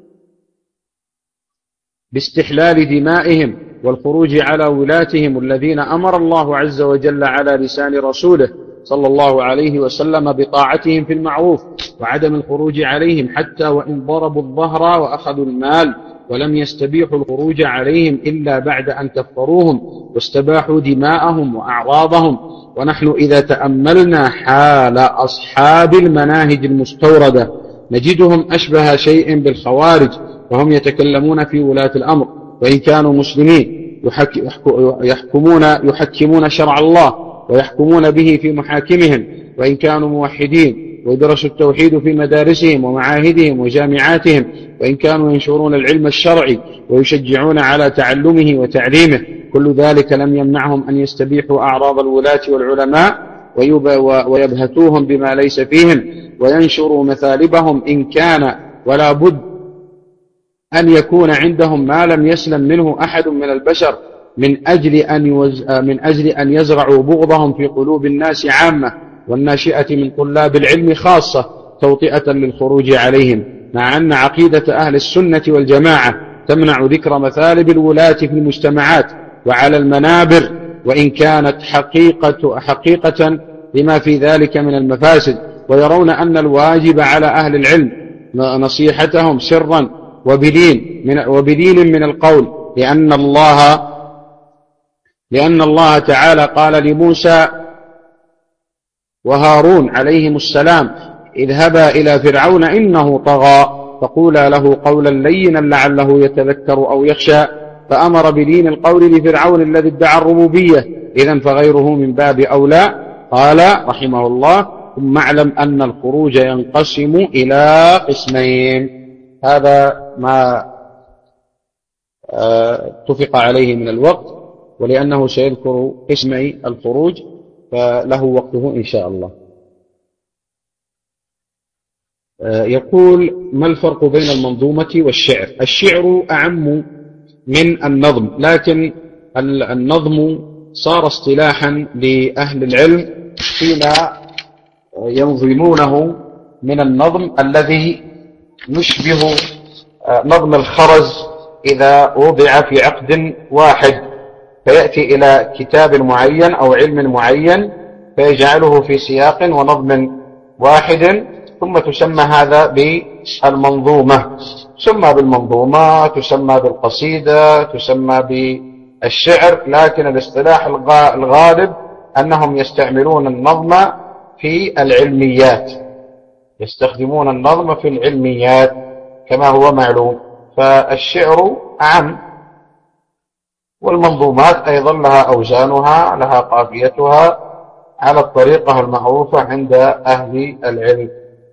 باستحلال دمائهم والخروج على ولاتهم الذين أمر الله عز وجل على لسان رسوله صلى الله عليه وسلم بطاعتهم في المعروف وعدم الخروج عليهم، حتى وإن ضربوا الظهر وأخذوا المال، ولم يستبيحوا الخروج عليهم إلا بعد أن كفروهم واستباحوا دماءهم وأعراضهم. ونحن إذا تأملنا حال أصحاب المناهج المستوردة نجدهم أشبه شيء بالخوارج، وهم يتكلمون في ولاة الأمر وإن كانوا مسلمين، يحكمون, يحكمون شرع الله ويحكمون به في محاكمهم وإن كانوا موحدين، ويدرس التوحيد في مدارسهم ومعاهدهم وجامعاتهم، وإن كانوا ينشرون العلم الشرعي ويشجعون على تعلمه وتعليمه، كل ذلك لم يمنعهم أن يستبيحوا أعراض الولاة والعلماء ويبهتوهم بما ليس فيهم، وينشروا مثالبهم إن كان ولا بد أن يكون عندهم ما لم يسلم منه أحد من البشر، من أجل أن, يوز... من أجل أن يزرعوا بغضهم في قلوب الناس عامة والناشئة من طلاب العلم خاصة، توطئة للخروج عليهم، مع أن عقيدة أهل السنة والجماعة تمنع ذكر مثالب الولاة في المجتمعات وعلى المنابر، وإن كانت حقيقة, حقيقة لما في ذلك من المفاسد، ويرون أن الواجب على أهل العلم نصيحتهم سرا وبدين من, وبدين من القول، لأن الله لأن الله تعالى قال لموسى وهارون عليهم السلام: اذهبا إلى فرعون إنه طغى فقولا له قولا لينا لعله يتذكر أو يخشى، فأمر بدين القول لفرعون الذي ادعى الربوبية، إذن فغيره من باب أولى. قال رحمه الله: ثم اعلم أن الخروج ينقسم إلى قسمين. هذا ما اتفق عليه من الوقت، ولأنه سيذكر قسمي الخروج فله وقته إن شاء الله. يقول: ما الفرق بين المنظومة والشعر؟ الشعر أعم من النظم، لكن النظم صار اصطلاحا لأهل العلم فيما ينظمونه من النظم الذي يشبه نظم الخرز إذا وضع في عقد واحد، فيأتي إلى كتاب معين أو علم معين فيجعله في سياق ونظم واحد، ثم تسمى هذا بالمنظومة، تسمى بالمنظومة، تسمى بالقصيدة، تسمى بالشعر، لكن الاصطلاح الغالب أنهم يستعملون النظم في العلميات، يستخدمون النظم في العلميات كما هو معلوم. فالشعر أعم، والمنظومات أيضا لها أوزانها، لها قافيتها على الطريقة المعروفة عند أهل العلم.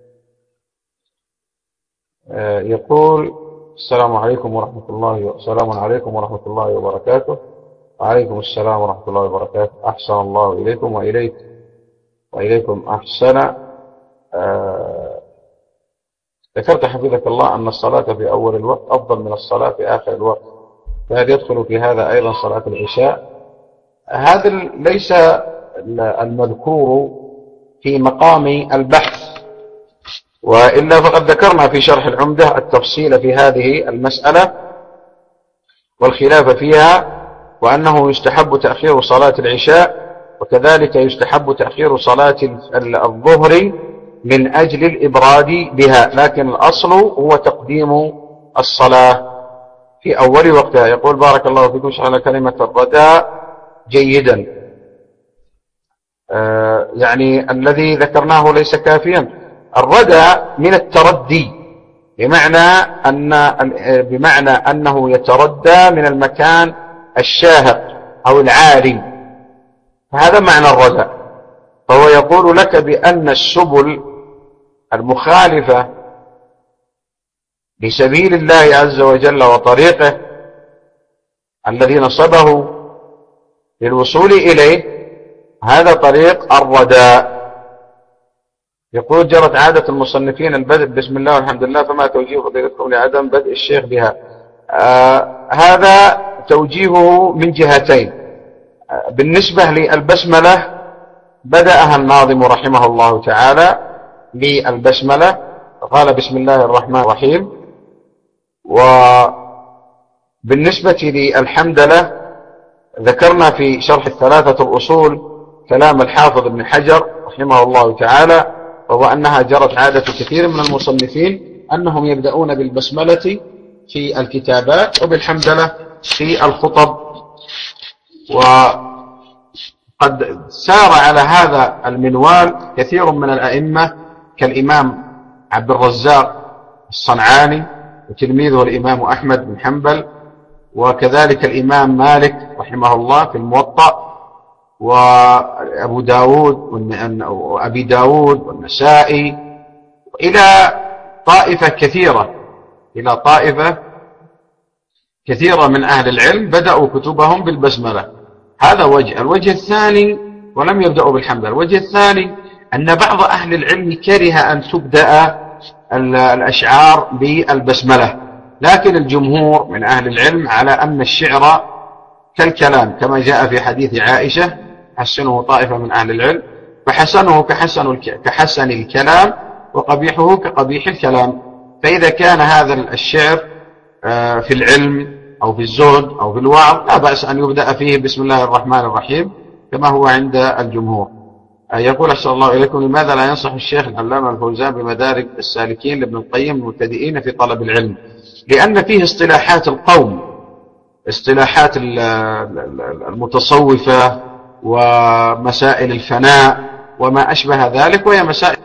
يقول: السلام عليكم ورحمة الله السلام عليكم ورحمة الله وبركاته. وعليكم السلام ورحمة الله وبركاته. أحسن الله إليكم وإليك وإليكم أحسن. آه ذكرت حفظك الله أن الصلاة في أول الوقت أفضل من الصلاة في آخر الوقت، فهل يدخل في هذا أيضا صلاة العشاء؟ هذا ليس المذكور في مقام البحث، وإلا فقد ذكرنا في شرح العمدة التفصيل في هذه المسألة والخلاف فيها، وأنه يستحب تأخير صلاة العشاء، وكذلك يستحب تأخير صلاة الظهر من أجل الإبراد بها، لكن الأصل هو تقديم الصلاة في أول وقتها. يقول: بارك الله فيكم، شرحنا كلمة الرداء جيدا. آه يعني الذي ذكرناه ليس كافيا. الرداء من التردي، بمعنى أن بمعنى أنه يتردى من المكان الشاهق أو العالي، فهذا معنى الرداء. فهو يقول لك بأن السبل المخالفة لسبيل الله عز وجل وطريقه الذي نصبه للوصول إليه، هذا طريق الرداء. يقول: جرت عادة المصنفين البدء بسم الله والحمد لله، فما توجيه فضيلتكم لعدم بدء الشيخ بها؟ آه هذا توجيهه من جهتين. آه بالنسبة للبسملة بدأها الناظم رحمه الله تعالى بالبسملة، قال: بسم الله الرحمن الرحيم. وبالنسبة للحمدلة ذكرنا في شرح الثلاثة الأصول كلام الحافظ ابن حجر رحمه الله تعالى، وهو أنها جرت عادة كثير من المصنفين أنهم يبدأون بالبسملة في الكتابات وبالحمدلة في الخطب، وقد سار على هذا المنوال كثير من الأئمة كالإمام عبد الرزاق الصنعاني وتلميذه الإمام أحمد بن حنبل، وكذلك الإمام مالك رحمه الله في الموطأ، وأبو داود وأبي داود والنسائي إلى طائفة كثيرة إلى طائفة كثيرة من أهل العلم بدأوا كتبهم بالبسملة. هذا وجه. الوجه الثاني، ولم يبدأوا بالحمد. الوجه الثاني أن بعض أهل العلم كره أن تبدأ الأشعار بالبسملة، لكن الجمهور من أهل العلم على أن الشعر كالكلام، كما جاء في حديث عائشة حسنه طائفة من أهل العلم، فحسنه كحسن كحسن الكلام وقبيحه كقبيح الكلام. فإذا كان هذا الشعر في العلم أو في الزهد أو في الوعظ لا بأس أن يبدأ فيه بسم الله الرحمن الرحيم كما هو عند الجمهور. يقول أحسن الله إليكم: لماذا لا ينصح الشيخ العلامة الفوزان بمدارج السالكين لابن القيم المبتدئين في طلب العلم؟ لأن فيه اصطلاحات القوم، اصطلاحات المتصوفة ومسائل الفناء وما أشبه ذلك، وهي مسائل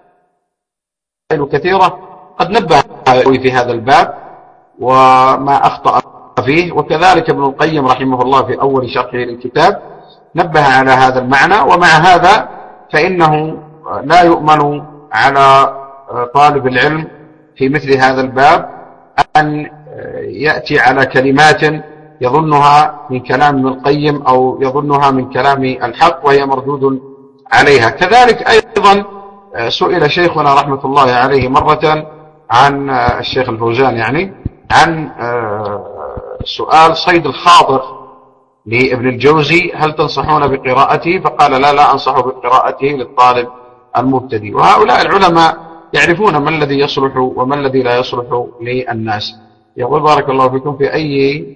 كثيرة قد نبه في هذا الباب وما أخطأ فيه. وكذلك ابن القيم رحمه الله في أول شرحه للكتاب نبه على هذا المعنى. ومع هذا فإنه لا يؤمن على طالب العلم في مثل هذا الباب أن يأتي على كلمات يظنها من كلام ابن القيم أو يظنها من كلام الحق وهي مردود عليها. كذلك أيضا سئل شيخنا رحمة الله عليه مرة عن الشيخ الفوزان يعني عن سؤال صيد الخاطر لابن الجوزي: هل تنصحون بقراءته؟ فقال: لا لا أنصح بقراءته للطالب المبتدئ. وهؤلاء العلماء يعرفون ما الذي يصلح وما الذي لا يصلح للناس. يقول: بارك الله فيكم، في أي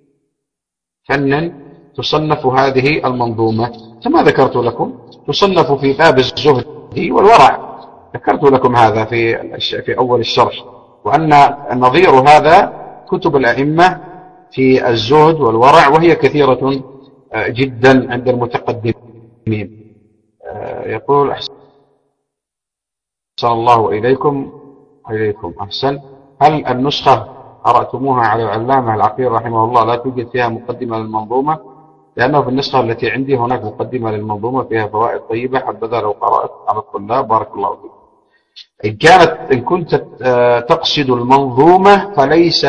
فن تصنف هذه المنظومة؟ كما ذكرت لكم تصنف في باب الزهد والورع، ذكرت لكم هذا في في أول الشرح، وأن نظير هذا كتب الأئمة في الزهد والورع، وهي كثيرة جدا عند المتقدمين. يقول: أحسن الله إليكم إليكم أحسن، هل النسخة قرأتموها على العلامة العقيل رحمه الله لا توجد فيها مقدمة للمنظومة؟ لأنه في النسخة التي عندي هناك مقدمة للمنظومة فيها فوائد طيبة، حبذا لو قرأت على الطلاب، بارك الله فيكم. إن كانت إن كنت تقصد المنظومة فليس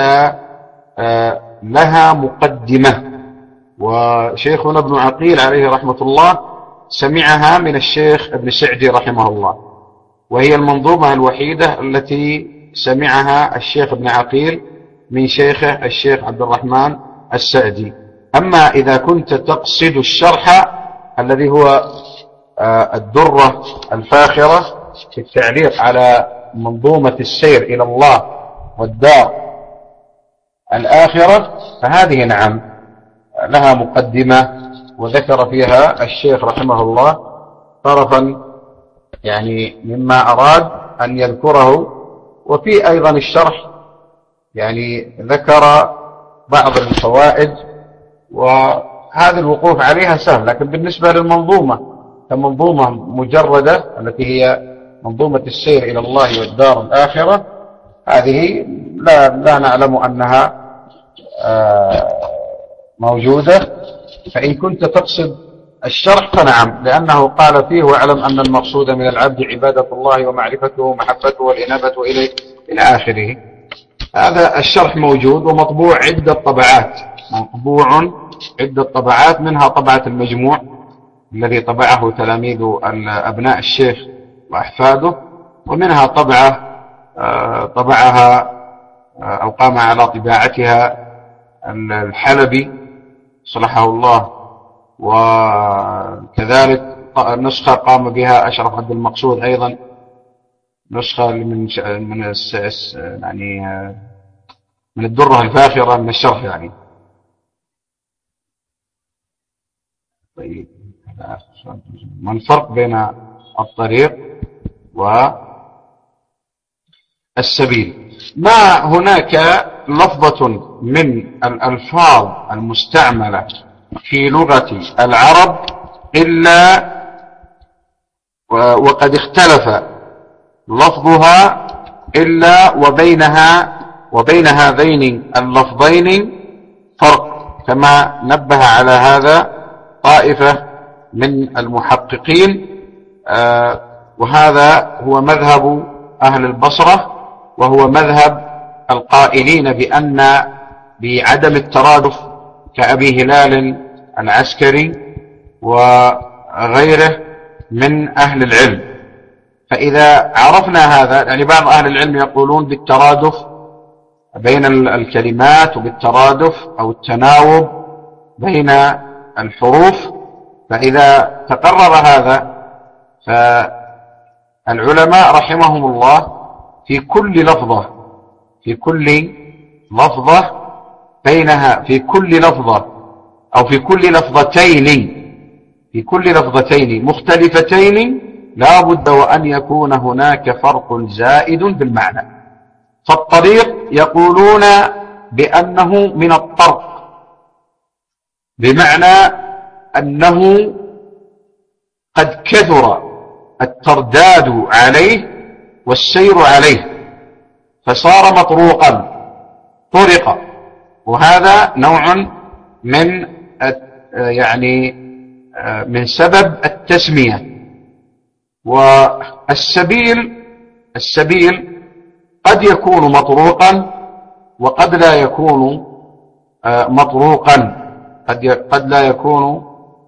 لها مقدمة، وشيخنا ابن عقيل عليه رحمة الله سمعها من الشيخ ابن سعدي رحمه الله، وهي المنظومة الوحيدة التي سمعها الشيخ ابن عقيل من شيخه الشيخ عبد الرحمن السعدي. أما إذا كنت تقصد الشرح الذي هو الدرة الفاخرة في التعليق على منظومة السير إلى الله والدار الآخرة، فهذه نعم لها مقدمة وذكر فيها الشيخ رحمه الله طرفا يعني مما أراد أن يذكره. وفي أيضا الشرح يعني ذكر بعض الفوائد، وهذا الوقوف عليها سهل. لكن بالنسبة للمنظومة كمنظومة مجردة التي هي منظومة السير إلى الله والدار الآخرة، هذه لا, لا نعلم أنها موجودة. فإن كنت تقصد الشرح فنعم، لأنه قال فيه: واعلم أن المقصود من العبد عبادة الله ومعرفته ومحبته والإنابة إليه إلى آخره. هذا الشرح موجود ومطبوع عدة طبعات، مطبوع عدة طبعات، منها طبعة المجموع الذي طبعه تلاميذ أبناء الشيخ وأحفاده، ومنها طبعة طبعها أو قام على طباعتها الحلبي صلحه الله، وكذلك نسخة قام بها أشرف عبد المقصود أيضا، نسخة من من يعني من الدرة الفاخرة من الشرح يعني. طيب، ما الفرق بين الطريق والسبيل؟ ما هناك لفظة من الألفاظ المستعملة في لغة العرب إلا وقد اختلف لفظها إلا وبينها وبين هذين اللفظين فرق، كما نبه على هذا طائفة من المحققين، وهذا هو مذهب أهل البصرة، وهو مذهب القائلين بأن بعدم الترادف كأبي هلال العسكري وغيره من أهل العلم. فإذا عرفنا هذا، يعني بعض أهل العلم يقولون بالترادف بين الكلمات وبالترادف أو التناوب بين الحروف. فإذا تقرر هذا فالعلماء رحمهم الله في كل لفظة في كل لفظة بينها في كل لفظة أو في كل لفظتين في كل لفظتين مختلفتين لا بد وأن يكون هناك فرق زائد بالمعنى. فالطريق يقولون بأنه من الطرق، بمعنى أنه قد كثر الترداد عليه والسير عليه فصار مطروقا، طرق. وهذا نوع من يعني من سبب التسمية. والسبيل السبيل قد يكون مطروقا وقد لا يكون مطروقا، قد قد لا يكون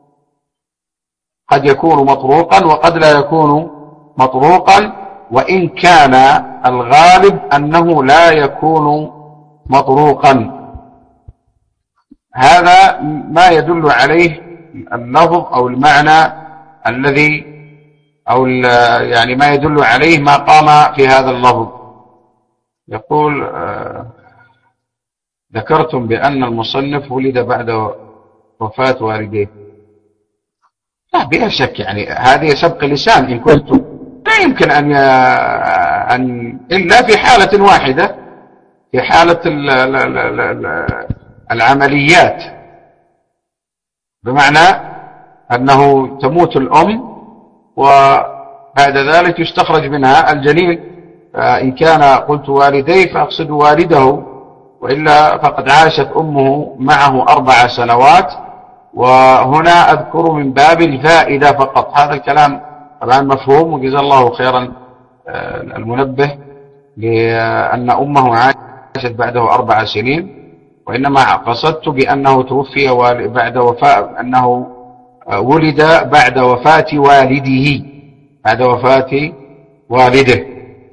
قد يكون مطروقا وقد لا يكون مطروقا، وإن كان الغالب أنه لا يكون مطروقا. هذا ما يدل عليه اللفظ أو المعنى الذي أو يعني ما يدل عليه ما قام في هذا اللفظ. يقول ذكرتم بأن المصنف ولد بعد وفاة والديه. لا بلا شك، يعني هذه سبق لسان إن كنت لا يمكن أن, ي... أن إلا في حالة واحدة، في حالة ال... ال... ال... ال... العمليات، بمعنى أنه تموت الأم وبعد ذلك يستخرج منها الجنين. فإن كان قلت والديه فأقصد والده، وإلا فقد عاشت أمه معه أربع سنوات. وهنا أذكر من باب الفائدة فقط، هذا الكلام طبعا مفهوم وجزا الله خيرا المنبه لأن أمه عاشت بعده أربع سنين، وإنما قصدت بأنه توفي بعد وفاة أنه ولد بعد وفاة والده بعد وفاة والده.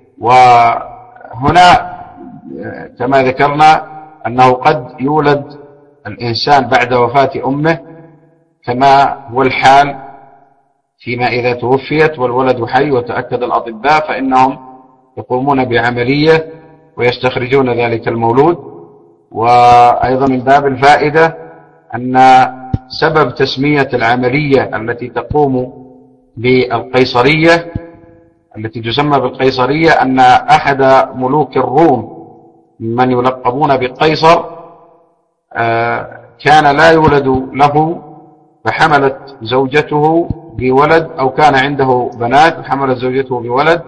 وهنا كما ذكرنا أنه قد يولد الإنسان بعد وفاة أمه كما هو الحال فيما إذا توفيت والولد حي وتأكد الأطباء فإنهم يقومون بعملية ويستخرجون ذلك المولود. وأيضا من باب الفائدة أن سبب تسمية العملية التي تقوم بالقيصرية التي تسمى بالقيصرية أن أحد ملوك الروم من يلقبون بقيصر كان لا يولد له، فحملت زوجته بولد، أو كان عنده بنات فحملت زوجته بولد،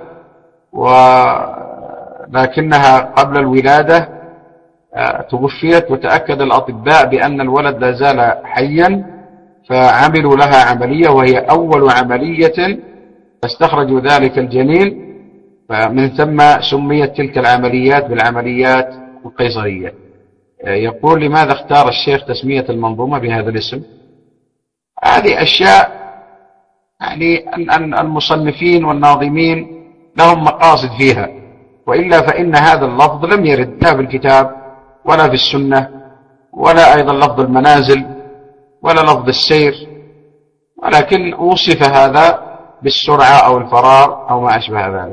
ولكنها قبل الولادة توفيت وتأكد الأطباء بأن الولد لا زال حيا، فعملوا لها عملية وهي أول عملية، فاستخرجوا ذلك الجنين، فمن ثم سميت تلك العمليات بالعمليات القيصرية. يقول لماذا اختار الشيخ تسمية المنظومة بهذا الاسم؟ هذه أشياء يعني أن المصنفين والناظمين لهم مقاصد فيها، وإلا فإن هذا اللفظ لم يرد لا في الكتاب ولا في السنة ولا أيضا لفظ المنازل ولا لفظ السير، ولكن وصف هذا بالسرعة أو الفرار أو ما أشبه ذلك.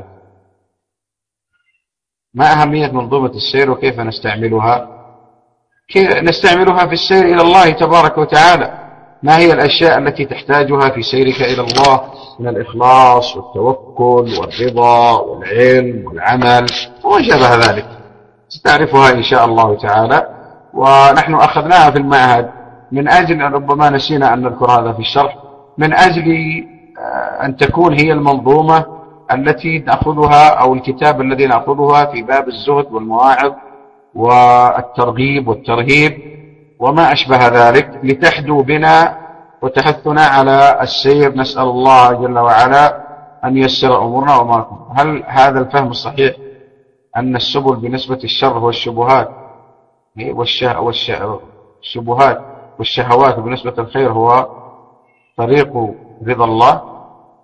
ما أهمية منظومة السير وكيف نستعملها؟ كيف نستعملها في السير إلى الله تبارك وتعالى؟ ما هي الأشياء التي تحتاجها في سيرك إلى الله من الإخلاص والتوكل والرضا والعلم والعمل وما شابه ذلك؟ ستعرفها إن شاء الله تعالى. ونحن أخذناها في المعهد من أجل أن ربما نسينا أن نذكر هذا في الشرح، من أجل أن تكون هي المنظومة التي نأخذها أو الكتاب الذي نأخذها في باب الزهد والمواعظ والترغيب والترهيب وما أشبه ذلك، لتحدو بنا وتحثنا على السير. نسأل الله جل وعلا أن ييسر أمورنا وأموركم. هل هذا الفهم الصحيح أن السبل بالنسبة للشر هو الشبهات والشبهات والشهوات، وبالنسبة للخير هو طريق رضا الله؟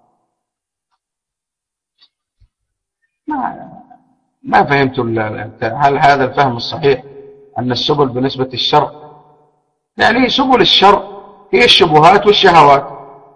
ما ما فهمت. هل هذا الفهم الصحيح أن السبل بالنسبة للشر، يعني سبل الشر هي الشبهات والشهوات،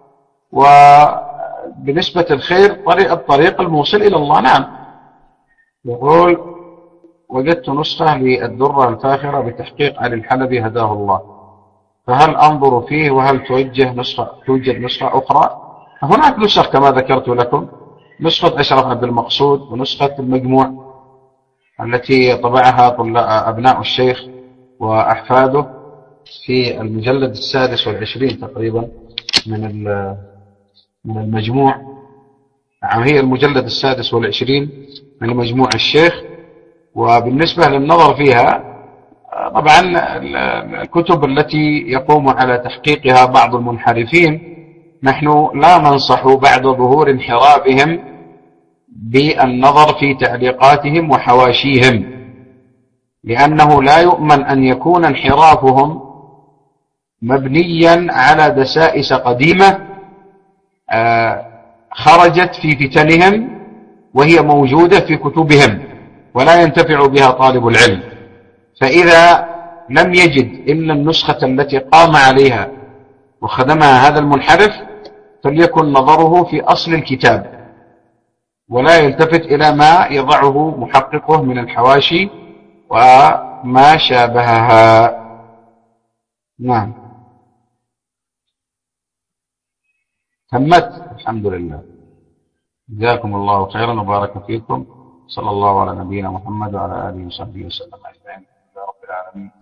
وبالنسبة للخير طريق الطريق الموصل إلى الله. نعم. يقول: وجدت نسخة للدرة الفاخرة بتحقيق علي الحلبي هداه الله، فهل أنظر فيه وهل توجه نسخة توجد نسخة أخرى؟ هناك نسخ كما ذكرت لكم، نسخة أشرف عبد المقصود ونسخة المجموع التي طبعها أبناء الشيخ وأحفاده في المجلد السادس والعشرين تقريبا من من المجموع. نعم، هي المجلد السادس والعشرين من مجموع الشيخ. وبالنسبة للنظر فيها، طبعا الكتب التي يقوم على تحقيقها بعض المنحرفين نحن لا ننصح بعد ظهور انحرافهم بالنظر في تعليقاتهم وحواشيهم، لأنه لا يؤمن أن يكون انحرافهم مبنيا على دسائس قديمة خرجت في فتنهم وهي موجودة في كتبهم ولا ينتفع بها طالب العلم. فإذا لم يجد إلا النسخة التي قام عليها وخدمها هذا المنحرف فليكن نظره في أصل الكتاب ولا يلتفت إلى ما يضعه محققه من الحواشي وما شابهها. نعم. تمت الحمد لله. جزاكم الله خيرا وبارك فيكم. صلى الله على نبينا محمد وعلى آله وصحبه وسلم أجمعين. رب العالمين.